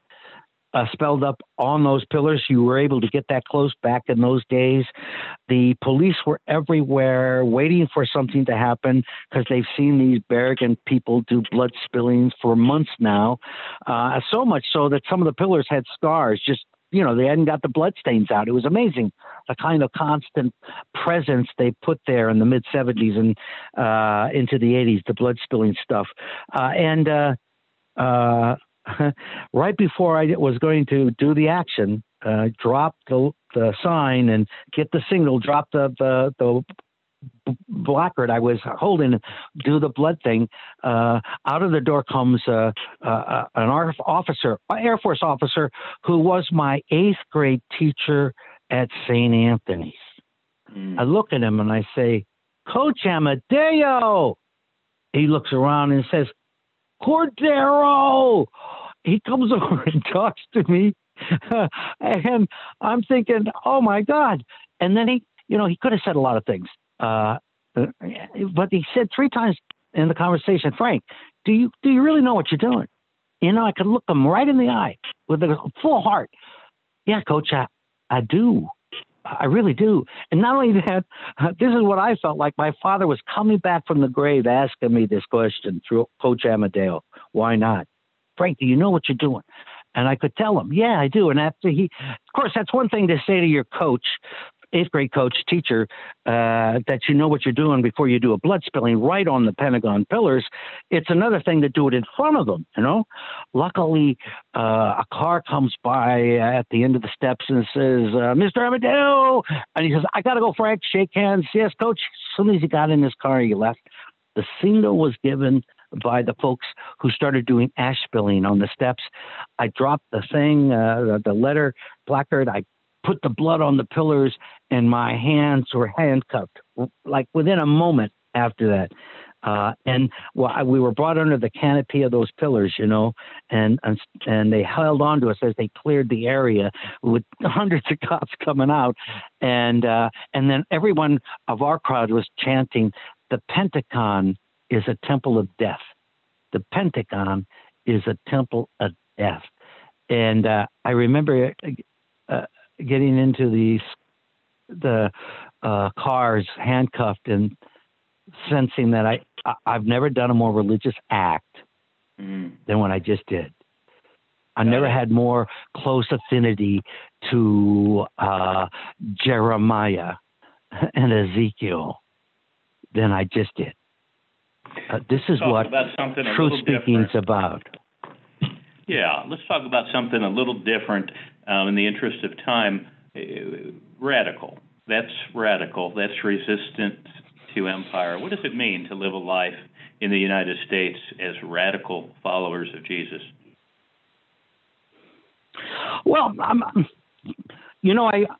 uh, spelled up on those pillars. You were able to get that close back in those days. The police were everywhere waiting for something to happen because they've seen these Berrigan people do blood spillings for months now. Uh, so much so that some of the pillars had scars, just you know, they hadn't got the blood stains out. It was amazing, the kind of constant presence they put there in the mid seventies and uh, into the eighties, the blood spilling stuff. Uh, and uh, uh, right before I was going to do the action, uh, drop the, the sign and get the signal, drop the, the, the placard I was holding, do the blood thing. Uh, out of the door comes uh, uh, an officer, an Air Force officer, who was my eighth grade teacher at Saint Anthony's. Mm. I look at him and I say, "Coach Amadeo." He looks around and says, "Cordero." He comes over and talks to me, and I'm thinking, "Oh my God!" And then he, you know, he could have said a lot of things. Uh, but he said three times in the conversation, "Frank, do you do you really know what you're doing?" You know, I could look him right in the eye with a full heart. "Yeah, Coach, I, I do. I really do." And not only that, uh, this is what I felt like. My father was coming back from the grave asking me this question through Coach Amadeo. "Why not? Frank, do you know what you're doing?" And I could tell him, "Yeah, I do." And after he, of course, that's one thing to say to your coach, eighth grade coach, teacher, uh, that you know what you're doing before you do a blood spilling right on the Pentagon pillars. It's another thing to do it in front of them, you know. Luckily, uh, a car comes by at the end of the steps and says, uh, "Mister Amadeo," and he says, "I got to go, Frank." Shake hands. "Yes, Coach." As soon as he got in his car, he left. The signal was given by the folks who started doing ash spilling on the steps. I dropped the thing, uh, the letter placard. I put the blood on the pillars, and my hands were handcuffed, like within a moment after that. Uh, and well, I, we were brought under the canopy of those pillars, you know, and, and and they held on to us as they cleared the area with hundreds of cops coming out. And uh, and then everyone of our crowd was chanting, "The Pentagon is a temple of death. The Pentagon is a temple of death." And uh, I remember uh, getting into these the uh, cars handcuffed and sensing that I, I I've never done a more religious act mm. than what I just did. I Got never it. had more close affinity to uh, Jeremiah and Ezekiel than I just did. Uh, this is Talk what about something a truth little speaking is different. about. Yeah, let's talk about something a little different um, in the interest of time. Uh, radical. That's radical. That's resistant to empire. What does it mean to live a life in the United States as radical followers of Jesus? Well, I'm, you know, I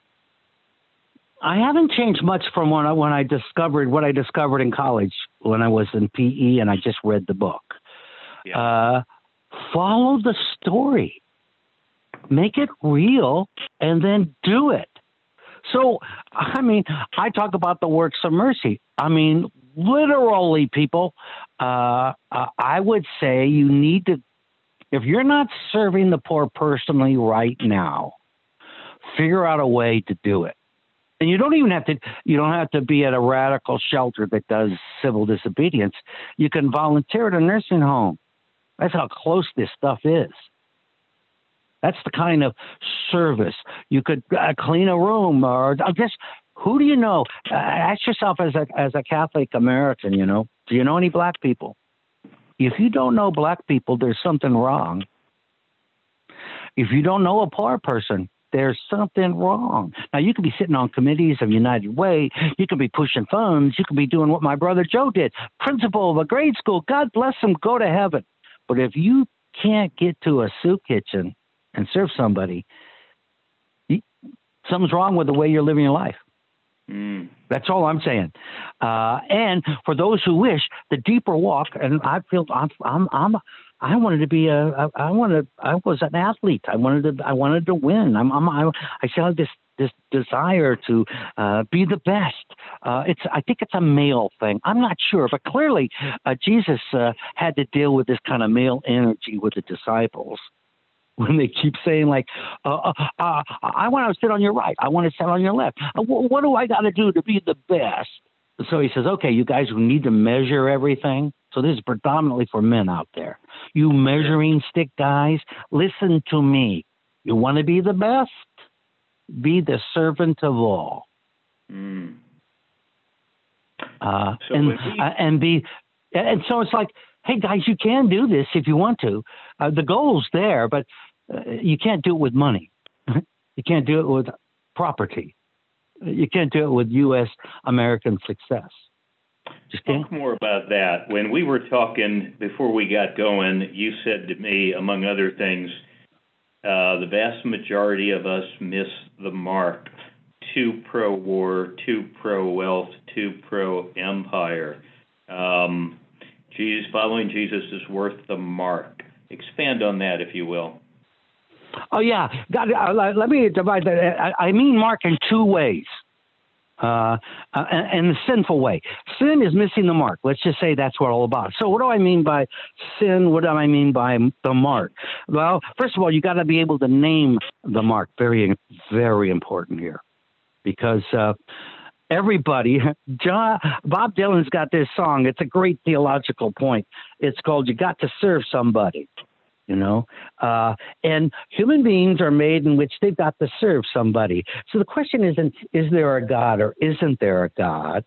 I haven't changed much from when I when I discovered what I discovered in college when I was in P E and I just read the book. Yeah. Uh, follow the story, make it real, and then do it. So, I mean, I talk about the works of mercy. I mean, literally, people. Uh, uh, I would say you need to. If you're not serving the poor personally right now, figure out a way to do it. And you don't even have to, you don't have to be at a radical shelter that does civil disobedience. You can volunteer at a nursing home. That's how close this stuff is. That's the kind of service. You could uh, clean a room or uh, just, who do you know? Uh, ask yourself as a, as a Catholic American, you know, do you know any black people? If you don't know black people, there's something wrong. If you don't know a poor person, there's something wrong. Now, you could be sitting on committees of United Way. You could be pushing funds. You could be doing what my brother Joe did, principal of a grade school. God bless him, go to heaven. But if you can't get to a soup kitchen and serve somebody, you, something's wrong with the way you're living your life. Mm. That's all I'm saying. Uh, and for those who wish, the deeper walk, and I feel I'm, I'm, I'm I wanted to be a, I, I wanted, I was an athlete. I wanted to, I wanted to win. I'm, I'm I, I still have this, this desire to uh, be the best. Uh, it's, I think it's a male thing. I'm not sure, but clearly uh, Jesus uh, had to deal with this kind of male energy with the disciples. When they keep saying like, uh, uh, uh, I want to sit on your right, I want to sit on your left. Uh, wh- what do I got to do to be the best? So he says, okay, you guys who need to measure everything. So this is predominantly for men out there. You measuring stick guys, listen to me. You want to be the best? Be the servant of all. Mm. Uh, So and if we- uh, and be, and so it's like, hey guys, you can do this if you want to. Uh, the goal's there, but uh, you can't do it with money. You can't do it with property. You can't do it with U S American success. Just can't. Talk more about that. When we were talking before we got going, you said to me, among other things, uh, the vast majority of us miss the mark. Too pro-war, too pro-wealth, too pro-empire. Um, Jesus, following Jesus is worth the mark. Expand on that, if you will. Oh yeah, God, uh, let me divide that. I, I mean mark in two ways. Uh, uh, in the sinful way. Sin is missing the mark. Let's just say that's what all about. So what do I mean by sin? What do I mean by the mark? Well, first of all, you got to be able to name the mark. Very, very important here. Because uh, everybody, John, Bob Dylan's got this song. It's a great theological point. It's called You Got to Serve Somebody. You know, uh, and human beings are made in which they've got to serve somebody. So the question isn't, is there a God or isn't there a God?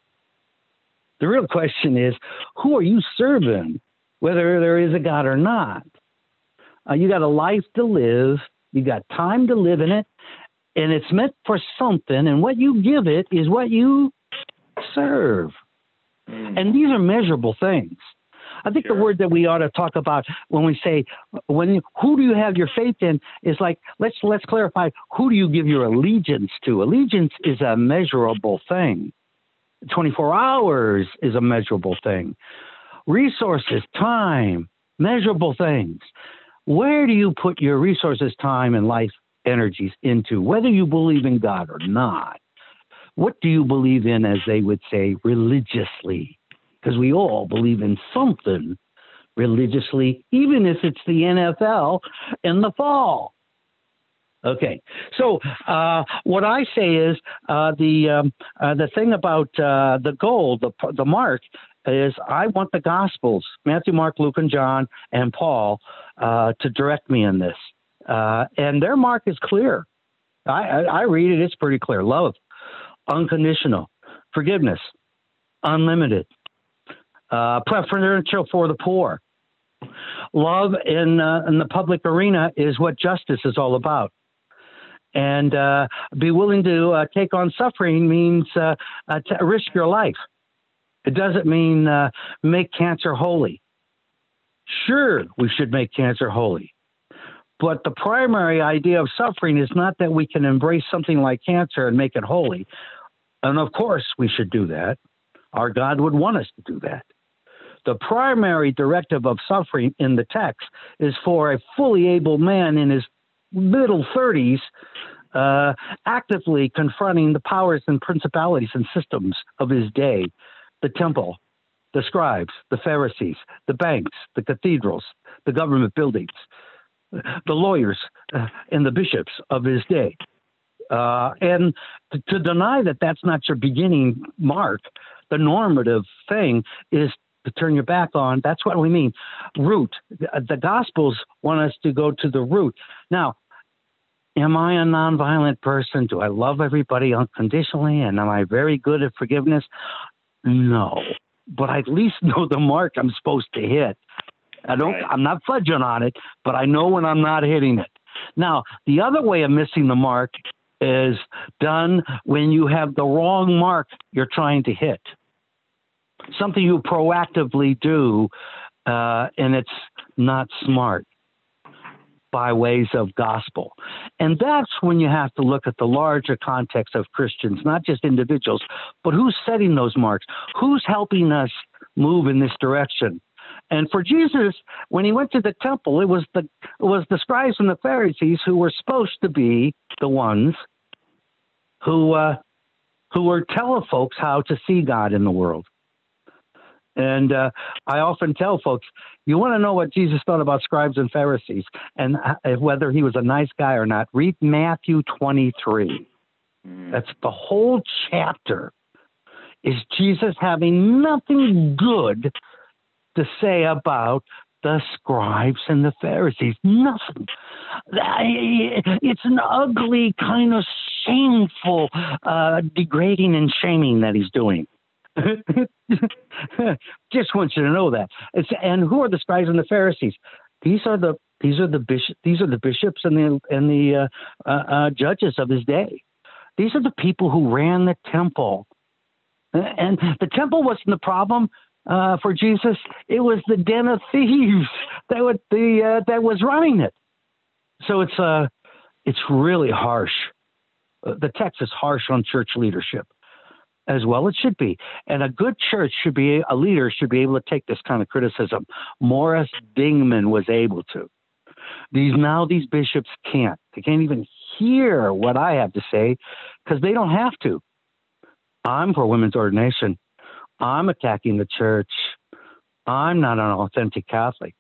The real question is, who are you serving, whether there is a God or not? Uh, you got a life to live. You got time to live in it. And it's meant for something. And what you give it is what you serve. Mm. And these are measurable things. I think sure. The word that we ought to talk about when we say, when who do you have your faith in, is like, let's let's clarify, who do you give your allegiance to? Allegiance is a measurable thing. twenty-four hours is a measurable thing. Resources, time, measurable things. Where do you put your resources, time, and life energies into, whether you believe in God or not? What do you believe in, as they would say, religiously? Because we all believe in something religiously, even if it's the N F L in the fall. Okay, so uh, what I say is uh, the um, uh, the thing about uh, the goal, the the mark, is I want the Gospels, Matthew, Mark, Luke, and John, and Paul, uh, to direct me in this. Uh, and their mark is clear. I, I, I read it, it's pretty clear. Love, unconditional, forgiveness, unlimited, uh, preferential for the poor. Love in, uh, in the public arena is what justice is all about. And uh, be willing to uh, take on suffering means uh, uh, to risk your life. It doesn't mean uh, make cancer holy. Sure, we should make cancer holy. But the primary idea of suffering is not that we can embrace something like cancer and make it holy. And of course, we should do that. Our God would want us to do that. The primary directive of suffering in the text is for a fully able man in his middle thirties, uh, actively confronting the powers and principalities and systems of his day, the temple, the scribes, the Pharisees, the banks, the cathedrals, the government buildings, the lawyers, uh, and the bishops of his day. Uh, and to, to deny that that's not your beginning mark, the normative thing is to turn your back on. That's what we mean. Root. The, the Gospels want us to go to the root. Now, am I a nonviolent person? Do I love everybody unconditionally? And am I very good at forgiveness? No. But I at least know the mark I'm supposed to hit. I don't, right. I'm not fudging on it, but I know when I'm not hitting it. Now, the other way of missing the mark is done when you have the wrong mark you're trying to hit. Something you proactively do, uh, and it's not smart by ways of gospel. And that's when you have to look at the larger context of Christians, not just individuals, but who's setting those marks, who's helping us move in this direction. And for Jesus, when he went to the temple, it was the it was the scribes and the Pharisees who were supposed to be the ones who uh, who were telling folks how to see God in the world. And uh, I often tell folks, you want to know what Jesus thought about scribes and Pharisees and uh, whether he was a nice guy or not, read Matthew twenty-three. Mm. That's the whole chapter. Is Jesus having nothing good to say about the scribes and the Pharisees? Nothing. It's an ugly, kind of shameful, uh, degrading and shaming that he's doing. Just want you to know that. It's, and who are the scribes and the Pharisees? These are the these are the bishop these are the bishops and the and the uh, uh, uh, judges of his day. These are the people who ran the temple, and the temple wasn't the problem. Uh, for Jesus, it was the den of thieves that would the uh, that was running it. So it's uh it's really harsh. Uh, the text is harsh on church leadership, as well it should be. And a good church should be a leader should be able to take this kind of criticism. Morris Dingman was able to. These now these bishops can't. They can't even hear what I have to say because they don't have to. I'm for women's ordination. I'm attacking the church. I'm not an authentic Catholic.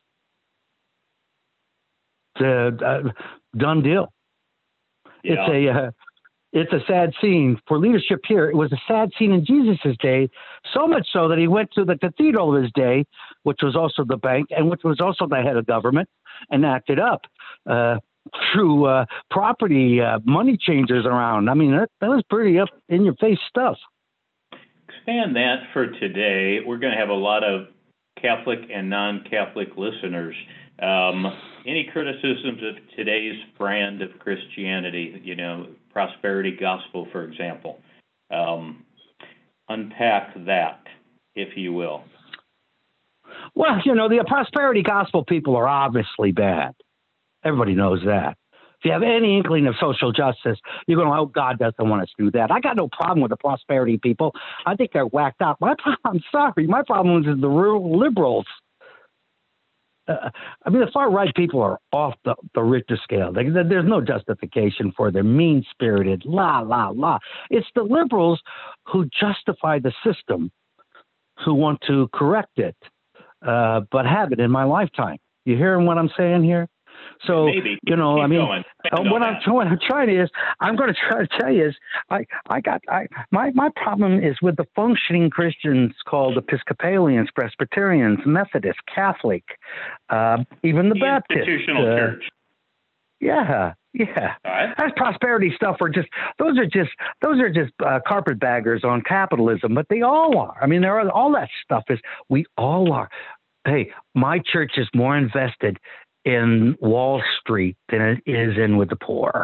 It's a uh, done deal. Yeah. It's a uh, it's a sad scene for leadership here. It was a sad scene in Jesus' day, so much so that he went to the cathedral of his day, which was also the bank and which was also the head of government, and acted up uh, through uh, property uh, money changers around. I mean, that, that was pretty up in your face stuff. Expand that for today. We're going to have a lot of Catholic and non-Catholic listeners. Um, any criticisms of today's brand of Christianity, you know, prosperity gospel, for example? Um, unpack that, if you will. Well, you know, the prosperity gospel people are obviously bad. Everybody knows that. If you have any inkling of social justice, you're going to, oh, God doesn't want us to do that. I got no problem with the prosperity people. I think they're whacked out. My problem, I'm sorry, my problem is the liberals. Uh, I mean, the far right people are off the, the Richter scale. They, there's no justification for their mean-spirited, la, la, la. It's the liberals who justify the system, who want to correct it. uh, but have it in my lifetime. You hearing what I'm saying here? So, Maybe. you know, Keep I mean, going. uh, what I'm, that. what I'm trying is, I'm going to try to tell you is, I, I got, I, my, my problem is with the functioning Christians called Episcopalians, Presbyterians, Methodists, Catholic, uh, even the, the Baptists. Institutional uh, church. Yeah, yeah. All right. That's prosperity stuff. Or just those are just those are just uh, carpetbaggers on capitalism. But they all are. I mean, there are all that stuff. Is we all are. Hey, my church is more invested in Wall Street than it is in with the poor.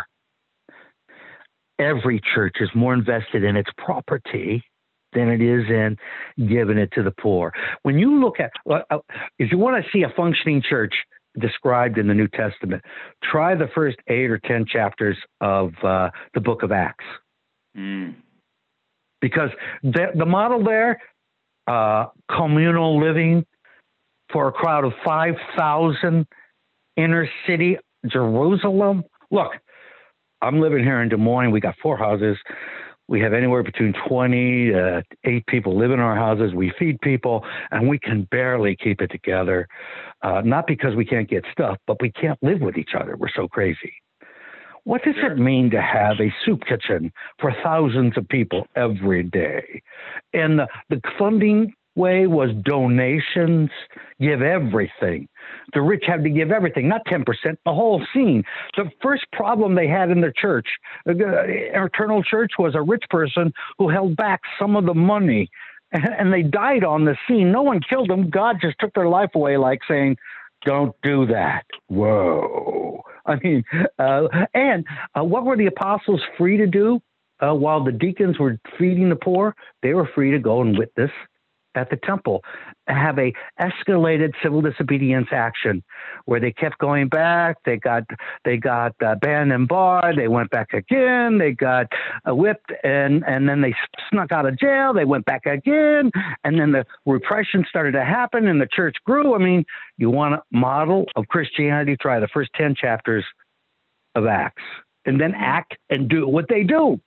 Every church is more invested in its property than it is in giving it to the poor. When you look at, if you want to see a functioning church described in the New Testament, try the first eight or ten chapters of uh, the book of Acts. Mm. Because the, the model there, uh, communal living for a crowd of five thousand, inner city Jerusalem. Look, I'm living here in Des Moines. We got four houses. We have anywhere between twenty to eight people live in our houses. We feed people, and we can barely keep it together. Uh, not because we can't get stuff, but we can't live with each other. We're so crazy. What does Sure. it mean to have a soup kitchen for thousands of people every day? And the, the funding way was donations, give everything. The rich had to give everything, not ten percent, the whole scene. The first problem they had in their church, uh, Eternal Church, was a rich person who held back some of the money, and, and they died on the scene. No one killed them. God just took their life away, like saying, don't do that. Whoa. I mean, uh, and uh, what were the apostles free to do uh, while the deacons were feeding the poor? They were free to go and witness at the temple, have a escalated civil disobedience action where they kept going back. They got they got uh, banned and barred. They went back again. They got uh, whipped, and and then they snuck out of jail. They went back again, and then the repression started to happen, and the church grew. I mean, you want a model of Christianity? Try the first ten chapters of Acts, and then act and do what they do.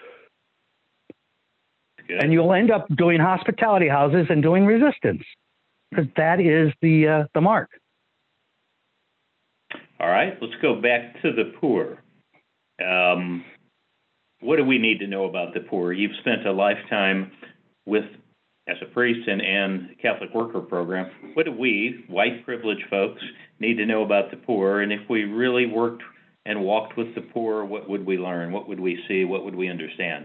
Good. And you'll end up doing hospitality houses and doing resistance, because that is the uh, the mark. All right, let's go back to the poor. Um, what do we need to know about the poor? You've spent a lifetime with, as a priest and, and Catholic Worker Program. What do we, white privileged folks, need to know about the poor? And if we really worked and walked with the poor, what would we learn? What would we see? What would we understand?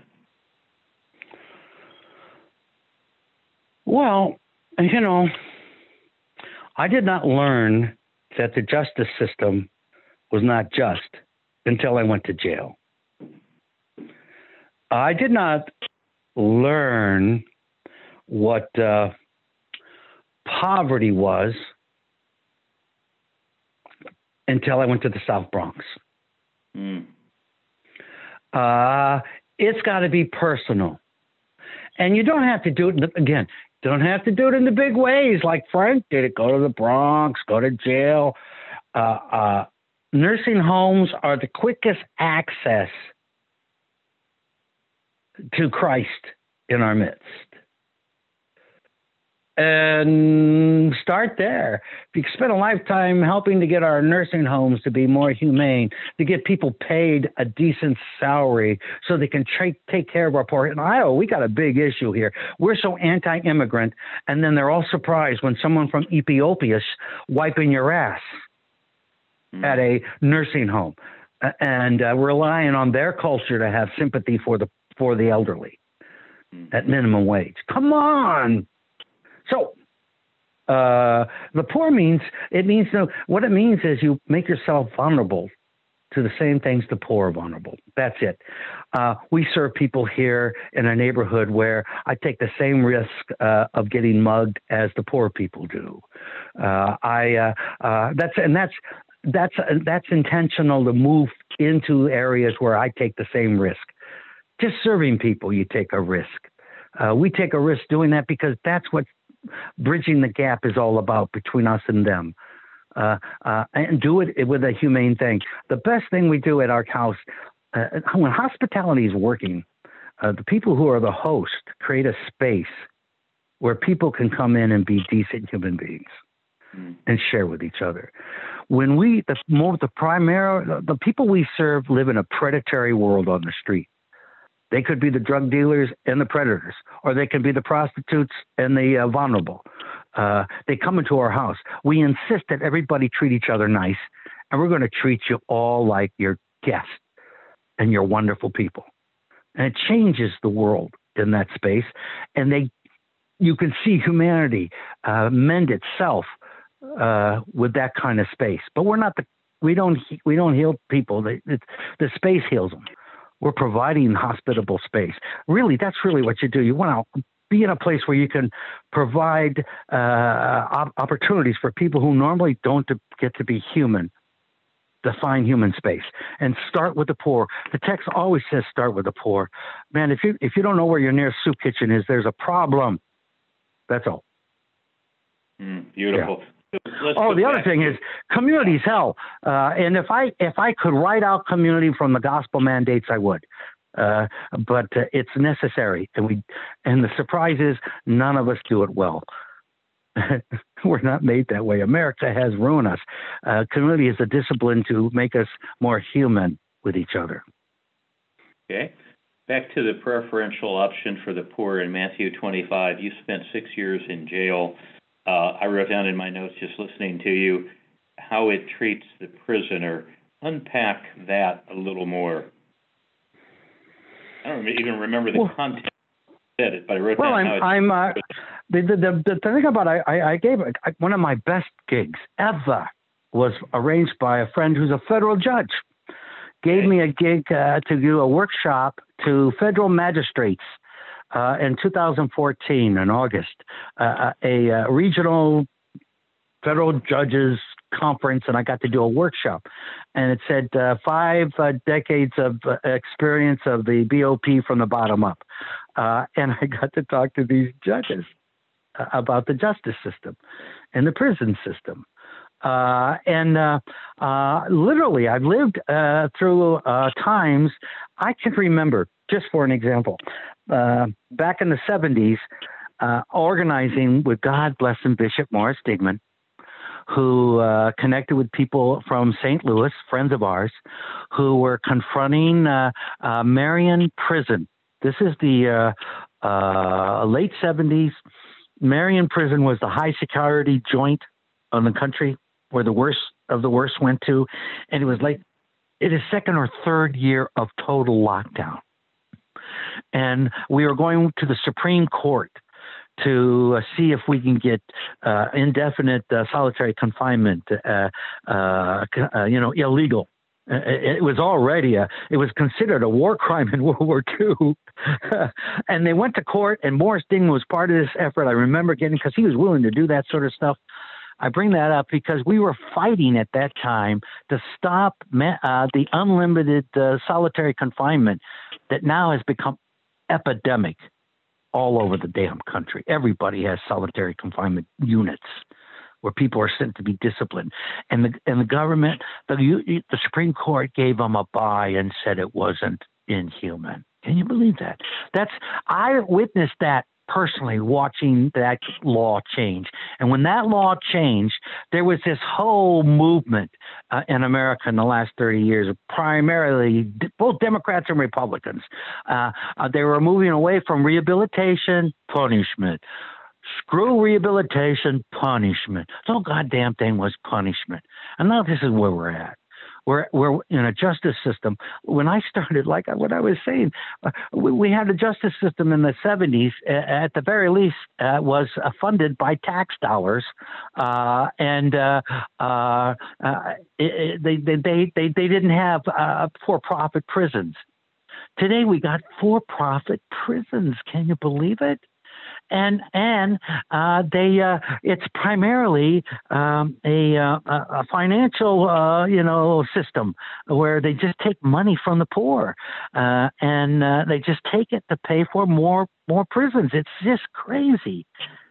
Well, you know, I did not learn that the justice system was not just until I went to jail. I did not learn what uh, poverty was until I went to the South Bronx. Mm. Uh, it's got to be personal. And you don't have to do it, again, don't have to do it in the big ways like Frank did it. Go to the Bronx, go to jail. Uh, uh, nursing homes are the quickest access to Christ in our midst. And start there. If you spend a lifetime helping to get our nursing homes to be more humane, to get people paid a decent salary so they can tra- take care of our poor. In Iowa, we got a big issue here. We're so anti-immigrant, and then they're all surprised when someone from Ethiopia's wiping your ass mm. at a nursing home, and uh, relying on their culture to have sympathy for the for the elderly mm. at minimum wage. Come on. So uh, the poor means, it means, no, what it means is you make yourself vulnerable to the same things the poor are vulnerable. That's it. Uh, we serve people here in a neighborhood where I take the same risk uh, of getting mugged as the poor people do. Uh, I uh, uh, that's and that's that's that's intentional to move into areas where I take the same risk. Just serving people, you take a risk. Uh, we take a risk doing that because that's what bridging the gap is all about between us and them. Uh, uh, and do it with a humane thing. The best thing we do at our house, uh, when hospitality is working, uh, the people who are the host create a space where people can come in and be decent human beings mm. and share with each other. When we, the more the primary, the, the people we serve live in a predatory world on the street. They could be the drug dealers and the predators, or they can be the prostitutes and the uh, vulnerable. Uh, they come into our house. We insist that everybody treat each other nice, and we're going to treat you all like your guests and you're wonderful people. And it changes the world in that space. And they, you can see humanity uh, mend itself uh, with that kind of space. But we're not the, we don't, we don't heal people. They, it, the space heals them. We're providing hospitable space. Really, that's really what you do. You want to be in a place where you can provide uh, op- opportunities for people who normally don't get to be human, to find human space, and start with the poor. The text always says start with the poor. Man, if you if you don't know where your nearest soup kitchen is, there's a problem. That's all. Mm, beautiful. Yeah. Let's oh, the other back. thing is community's hell. Uh, and if I if I could write out community from the gospel mandates, I would. Uh, but uh, it's necessary, and we and the surprise is none of us do it well. We're not made that way. America has ruined us. Uh, community is a discipline to make us more human with each other. Okay. Back to the preferential option for the poor in Matthew twenty-five. You spent six years in jail. Uh, I wrote down in my notes, just listening to you, how it treats the prisoner. Unpack that a little more. I don't even remember the well, content said it, but I wrote well, down I'm, how I'm uh, the, the, the, the thing about it, I, I gave I, one of my best gigs ever was arranged by a friend who's a federal judge. Gave okay. me a gig uh, to do a workshop to federal magistrates. Uh, in two thousand fourteen, in August, uh, a, a regional federal judges conference, and I got to do a workshop. And it said uh, five uh, decades of uh, experience of the B O P from the bottom up. Uh, and I got to talk to these judges uh, about the justice system and the prison system. Uh, and uh, uh, literally, I've lived uh, through uh, times I can remember, just for an example, uh, back in the seventies, uh, organizing with, God bless him, Bishop Morris Digman, who uh, connected with people from Saint Louis, friends of ours, who were confronting uh, uh, Marion Prison. This is the uh, uh, late seventies. Marion Prison was the high security joint in the country where the worst of the worst went to. And it was like, it is second or third year of total lockdown. And we were going to the Supreme Court to uh, see if we can get uh, indefinite uh, solitary confinement, uh, uh, uh, you know, illegal. Uh, it was already a, it was considered a war crime in World War Two. And they went to court, and Morris Digman was part of this effort. I remember getting, because he was willing to do that sort of stuff. I bring that up because we were fighting at that time to stop uh, the unlimited uh, solitary confinement that now has become epidemic all over the damn country. Everybody has solitary confinement units where people are sent to be disciplined. And the and the government, the, the Supreme Court gave them a bye and said it wasn't inhuman. Can you believe that? That's I witnessed that personally, watching that law change. And when that law changed, there was this whole movement uh, in America in the last thirty years, primarily both Democrats and Republicans. Uh, uh, they were moving away from rehabilitation, punishment. Screw rehabilitation, punishment. The whole goddamn thing was punishment. And now this is where we're at. We're, we're in a justice system. When I started, like what I was saying, uh, we, we had a justice system in the seventies, uh, at the very least, uh, was uh, funded by tax dollars. Uh, and uh, uh, uh, it, they, they, they, they, they didn't have uh, for-profit prisons. Today, we got for-profit prisons. Can you believe it? And and uh, they uh, it's primarily um, a, uh, a financial uh, you know system where they just take money from the poor uh, and uh, they just take it to pay for more more prisons. It's just crazy.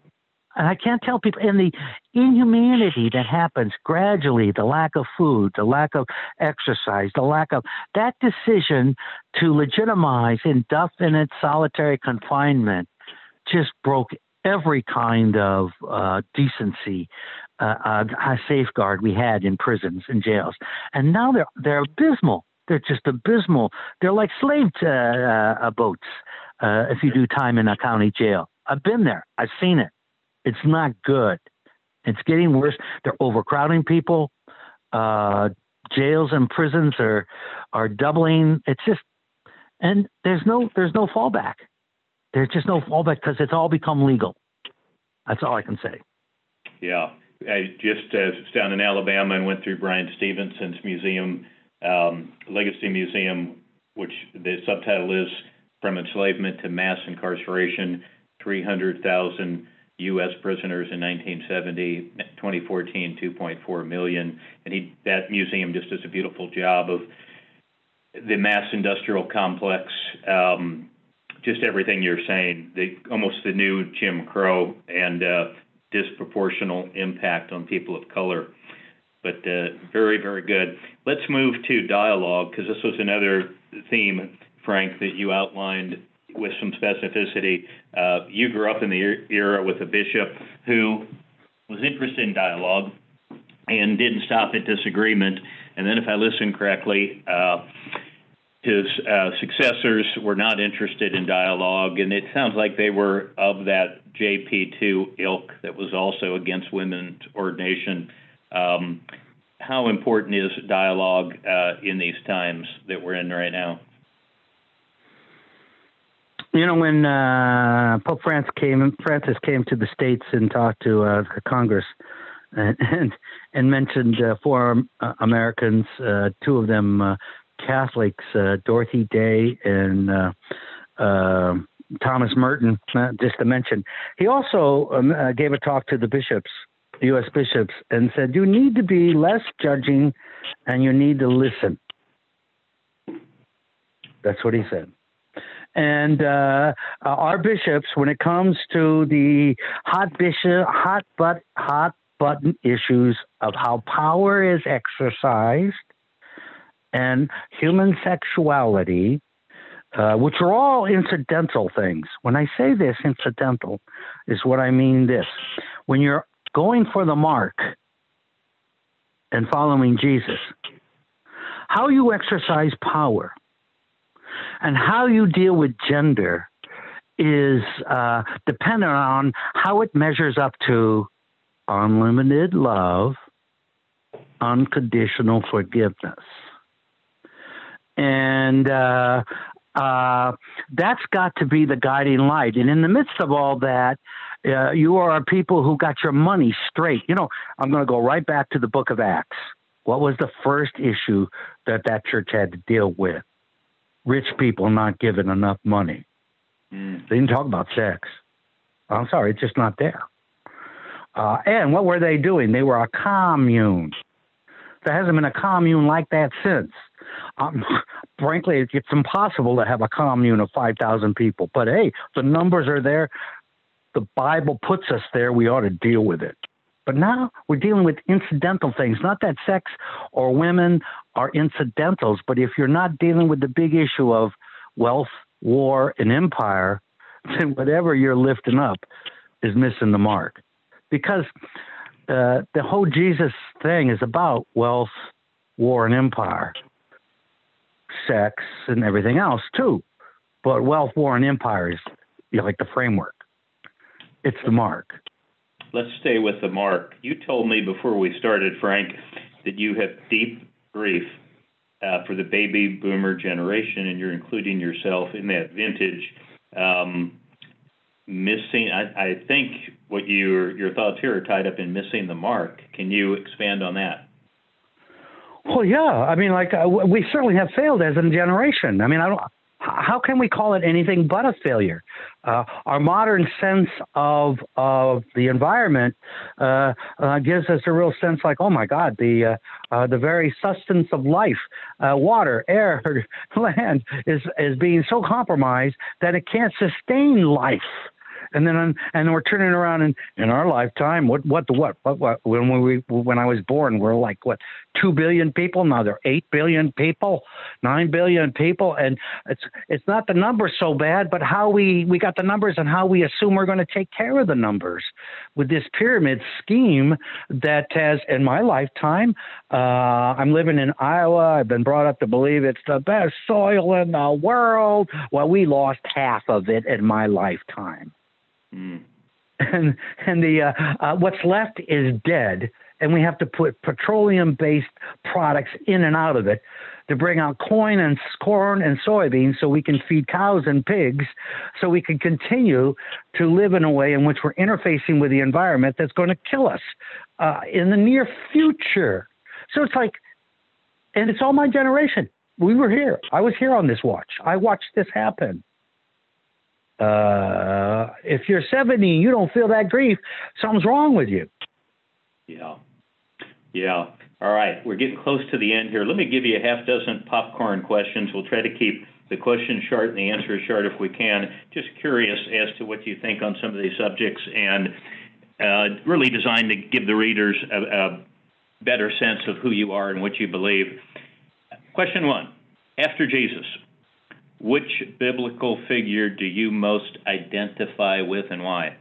And I can't tell people, and the inhumanity that happens gradually, the lack of food, the lack of exercise, the lack of that decision to legitimize indefinite solitary confinement just broke every kind of uh, decency, uh, uh, a safeguard we had in prisons and jails, and now they're they're abysmal. They're just abysmal. They're like slave uh, uh, boats. Uh, if you do time in a county jail, I've been there. I've seen it. It's not good. It's getting worse. They're overcrowding people. Uh, jails and prisons are are doubling. It's just, and there's no there's no fallback. There's just no fallback because it's all become legal. That's all I can say. Yeah, I just uh, was down in Alabama and went through Brian Stevenson's museum, um, Legacy Museum, which the subtitle is From Enslavement to Mass Incarceration, three hundred thousand U S prisoners in nineteen seventy, twenty fourteen, two point four million. And he, that museum just does a beautiful job of the mass industrial complex, um, just everything you're saying, the, almost the new Jim Crow and uh, disproportional impact on people of color. But uh, very, very good. Let's move to dialogue, because this was another theme, Frank, that you outlined with some specificity. Uh, you grew up in the era with a bishop who was interested in dialogue and didn't stop at disagreement. And then if I listened correctly, uh, his uh, successors were not interested in dialogue, and it sounds like they were of that J P two ilk that was also against women's ordination. Um, how important is dialogue uh, in these times that we're in right now? You know, when uh, Pope Francis came, Francis came to the States and talked to uh, Congress and, and, and mentioned uh, four uh, Americans, uh, two of them uh, Catholics, uh, Dorothy Day and uh, uh, Thomas Merton, uh, just to mention. He also um, uh, gave a talk to the bishops, the U S bishops, and said, you need to be less judging and you need to listen. That's what he said. And uh, uh, our bishops, when it comes to the hot bishop, hot but hot button issues of how power is exercised and human sexuality, uh, which are all incidental things. When I say this, incidental, is what I mean this. When you're going for the mark and following Jesus, how you exercise power and how you deal with gender is uh, dependent on how it measures up to unlimited love, unconditional forgiveness. And uh, uh, that's got to be the guiding light. And in the midst of all that, uh, you are people who got your money straight. You know, I'm going to go right back to the book of Acts. What was the first issue that that church had to deal with? Rich people not given enough money. Mm. They didn't talk about sex. I'm sorry, it's just not there. Uh, and what were they doing? They were a commune. There hasn't been a commune like that since. Um, frankly, it's impossible to have a commune of five thousand people. But hey, the numbers are there. The Bible puts us there. We ought to deal with it. But now we're dealing with incidental things. Not that sex or women are incidentals, but if you're not dealing with the big issue of wealth, war, and empire, then whatever you're lifting up is missing the mark. Because uh, the whole Jesus thing is about wealth, war, and empire, sex, and everything else too. But wealth, war, and empire is, you know, like the framework. It's the mark. Let's stay with the mark. You told me before we started, Frank, that you have deep grief uh, for the baby boomer generation, and you're including yourself in that vintage. Um, missing, I, I think what your your thoughts here are tied up in missing the mark. Can you expand on that? Well, yeah. I mean, like uh, we certainly have failed as a generation. I mean, I don't. How can we call it anything but a failure? Uh, our modern sense of of the environment uh, uh, gives us a real sense like, oh my God, the uh, uh, the very sustenance of life, uh, water, air, land is is being so compromised that it can't sustain life. And then, and we're turning around in, in our lifetime, what, what, the what, what, what, when we, when I was born, we're like, what, two billion people? Now they're eight billion people, nine billion people. And it's, it's not the numbers so bad, but how we, we got the numbers and how we assume we're going to take care of the numbers with this pyramid scheme that has, in my lifetime, uh, I'm living in Iowa. I've been brought up to believe it's the best soil in the world. Well, we lost half of it in my lifetime. Mm. And, and the, uh, uh, what's left is dead. And we have to put petroleum-based products in and out of it to bring out corn and corn and soybeans so we can feed cows and pigs, so we can continue to live in a way in which we're interfacing with the environment that's going to kill us uh, in the near future. So it's like, and it's all my generation. We were here. I was here on this watch. I watched this happen. Uh, if you're seventy, you don't feel that grief, something's wrong with you. Yeah. Yeah. All right. We're getting close to the end here. Let me give you a half dozen popcorn questions. We'll try to keep the questions short and the answers short if we can. Just curious as to what you think on some of these subjects, and uh, really designed to give the readers a, a better sense of who you are and what you believe. Question one, after Jesus, which biblical figure do you most identify with and why?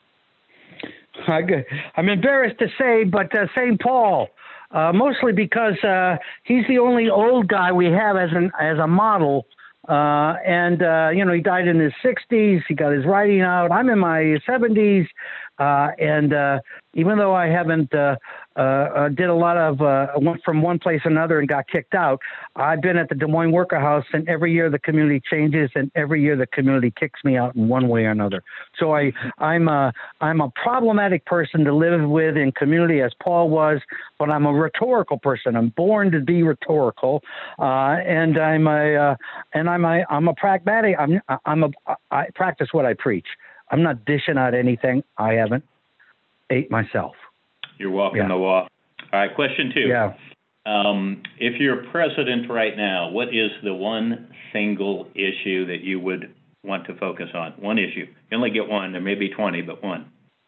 I'm embarrassed to say, but uh, Saint Paul, uh, mostly because uh, he's the only old guy we have as an as a model. Uh, and, uh, you know, he died in his sixties. He got his writing out. I'm in my seventies. Uh, and uh, even though I haven't uh, uh, did a lot of uh, went from one place to another and got kicked out, I've been at the Des Moines Worker House, and every year the community changes, and every year the community kicks me out in one way or another. So I, I'm a, I'm a problematic person to live with in community, as Paul was, but I'm a rhetorical person. I'm born to be rhetorical, uh, and I'm a uh, and I'm a I'm a pragmatic. I'm I'm a I practice what I preach. I'm not dishing out anything I haven't ate myself. You're walking yeah. the walk. All right, question two. Yeah. Um, if you're president right now, what is the one single issue that you would want to focus on? One issue. You only get one. There may be twenty, but one.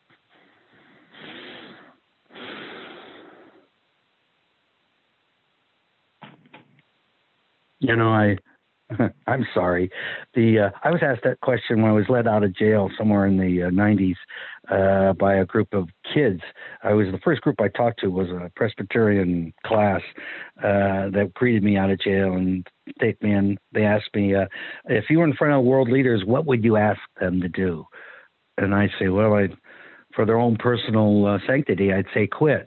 You know, I, I'm sorry. The uh, I was asked that question when I was let out of jail somewhere in the uh, nineties uh, by a group of kids. I was the first group I talked to was a Presbyterian class uh, that greeted me out of jail and take me in. They asked me, uh, if you were in front of world leaders, what would you ask them to do? And I'd say, well, I, for their own personal uh, sanctity, I'd say quit.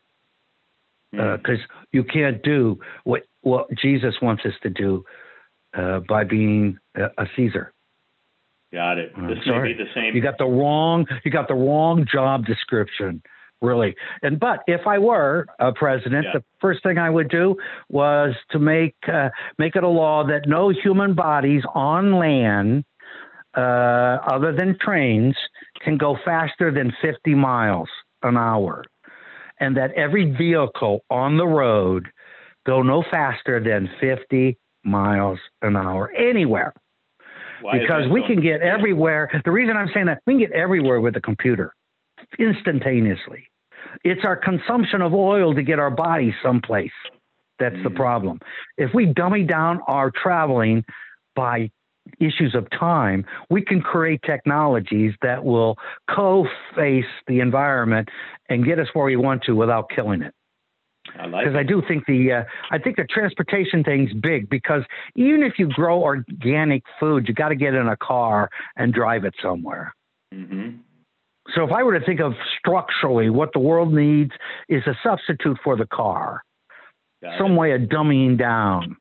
Because uh, you can't do what, what Jesus wants us to do uh, by being a, a Caesar. Got it. Uh, this sorry. may be the same. You got the wrong. You got the wrong job description, really. And but if I were a president, yeah. the first thing I would do was to make uh, make it a law that no human bodies on land, uh, other than trains, can go faster than fifty miles an hour. And that every vehicle on the road go no faster than fifty miles an hour anywhere. Why because we can get everywhere. The reason I'm saying that, we can get everywhere with a computer instantaneously. It's our consumption of oil to get our bodies someplace. That's mm. the problem. If we dummy down our traveling by issues of time, we can create technologies that will co-face the environment and get us where we want to without killing it. Because I, I do think the uh, I think the transportation thing's big, because even if you grow organic food, you got to get in a car and drive it somewhere. Mm-hmm. So if I were to think of structurally what the world needs is a substitute for the car, got some it. way of dumbing down.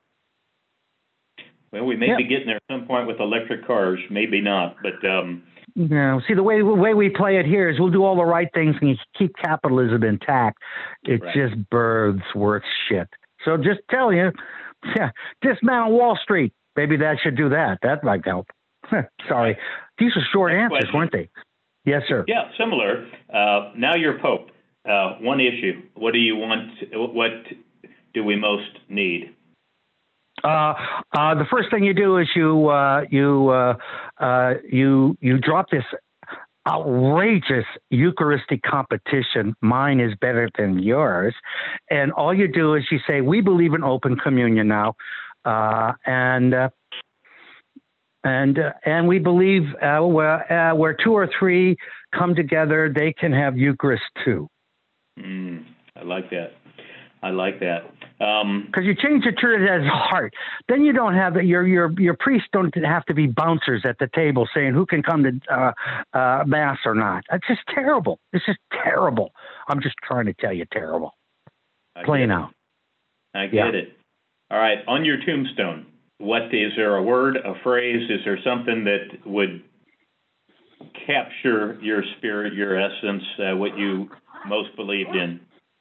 Well, we may yeah. be getting there at some point with electric cars, maybe not, but um, no. See, the way the way we play it here is we'll do all the right things and keep capitalism intact. It's right. just birds worth shit. So just tell you, yeah, dismantle Wall Street. Maybe that should do that. That might help. Sorry, these are short Next answers, question. weren't they? Yes, sir. Yeah, similar. Uh, now you're Pope. Uh, one issue. What do you want? What do we most need? Uh, uh, the first thing you do is you uh, you uh, uh, you you drop this outrageous Eucharistic competition. Mine is better than yours. And all you do is you say, we believe in open communion now. Uh, and, uh, and, uh, and we believe uh, where, uh, where two or three come together, they can have Eucharist too. Mm, I like that. I like that. Um, Because you change the church as heart, then you don't have your your your priests don't have to be bouncers at the table saying who can come to uh, uh, mass or not. It's just terrible. It's just terrible. I'm just trying to tell you, terrible. I Plain get it. out. I get Yeah. it. All right. On your tombstone, what is there a word, a phrase? Is there something that would capture your spirit, your essence, uh, what you most believed in?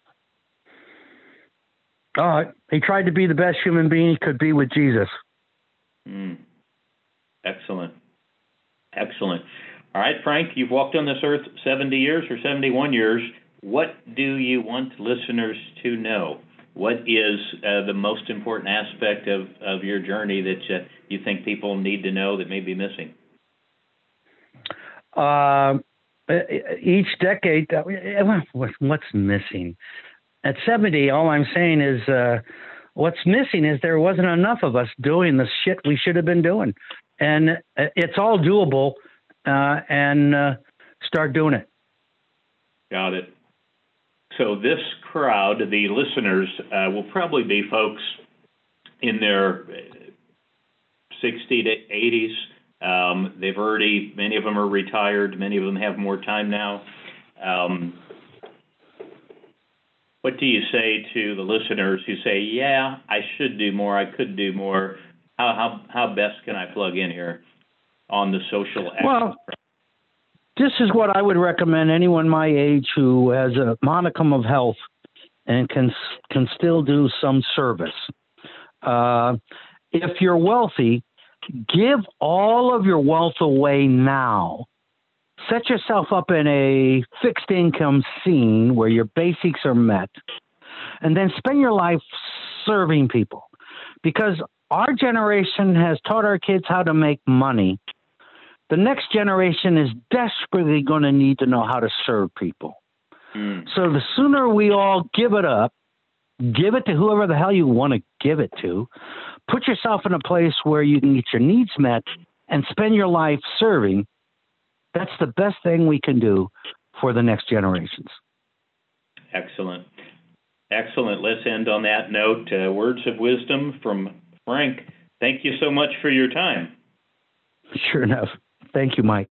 Uh, he tried to be the best human being he could be with Jesus. Mm. Excellent. Excellent. All right, Frank, you've walked on this earth seventy years or seventy-one years. What do you want listeners to know? What is uh, the most important aspect of, of your journey that uh, you think people need to know that may be missing? Uh, each decade, uh, what's missing? At seventy, all I'm saying is uh, what's missing is there wasn't enough of us doing the shit we should have been doing. And it's all doable, uh, and uh, start doing it. Got it. So this crowd, the listeners, uh, will probably be folks in their sixties to eighties. Um, they've already, many of them are retired. Many of them have more time now. Um, What do you say to the listeners who say, yeah, I should do more, I could do more? How how how best can I plug in here on the social action? Well, this is what I would recommend anyone my age who has a modicum of health and can can still do some service. Uh, if you're wealthy, give all of your wealth away now. Set yourself up in a fixed income scene where your basics are met, and then spend your life serving people. Because our generation has taught our kids how to make money. The next generation is desperately going to need to know how to serve people. Mm. So the sooner we all give it up, give it to whoever the hell you want to give it to, put yourself in a place where you can get your needs met and spend your life serving. That's the best thing we can do for the next generations. Excellent. Excellent. Let's end on that note. Uh, words of wisdom from Frank. Thank you so much for your time. Sure enough. Thank you, Mike.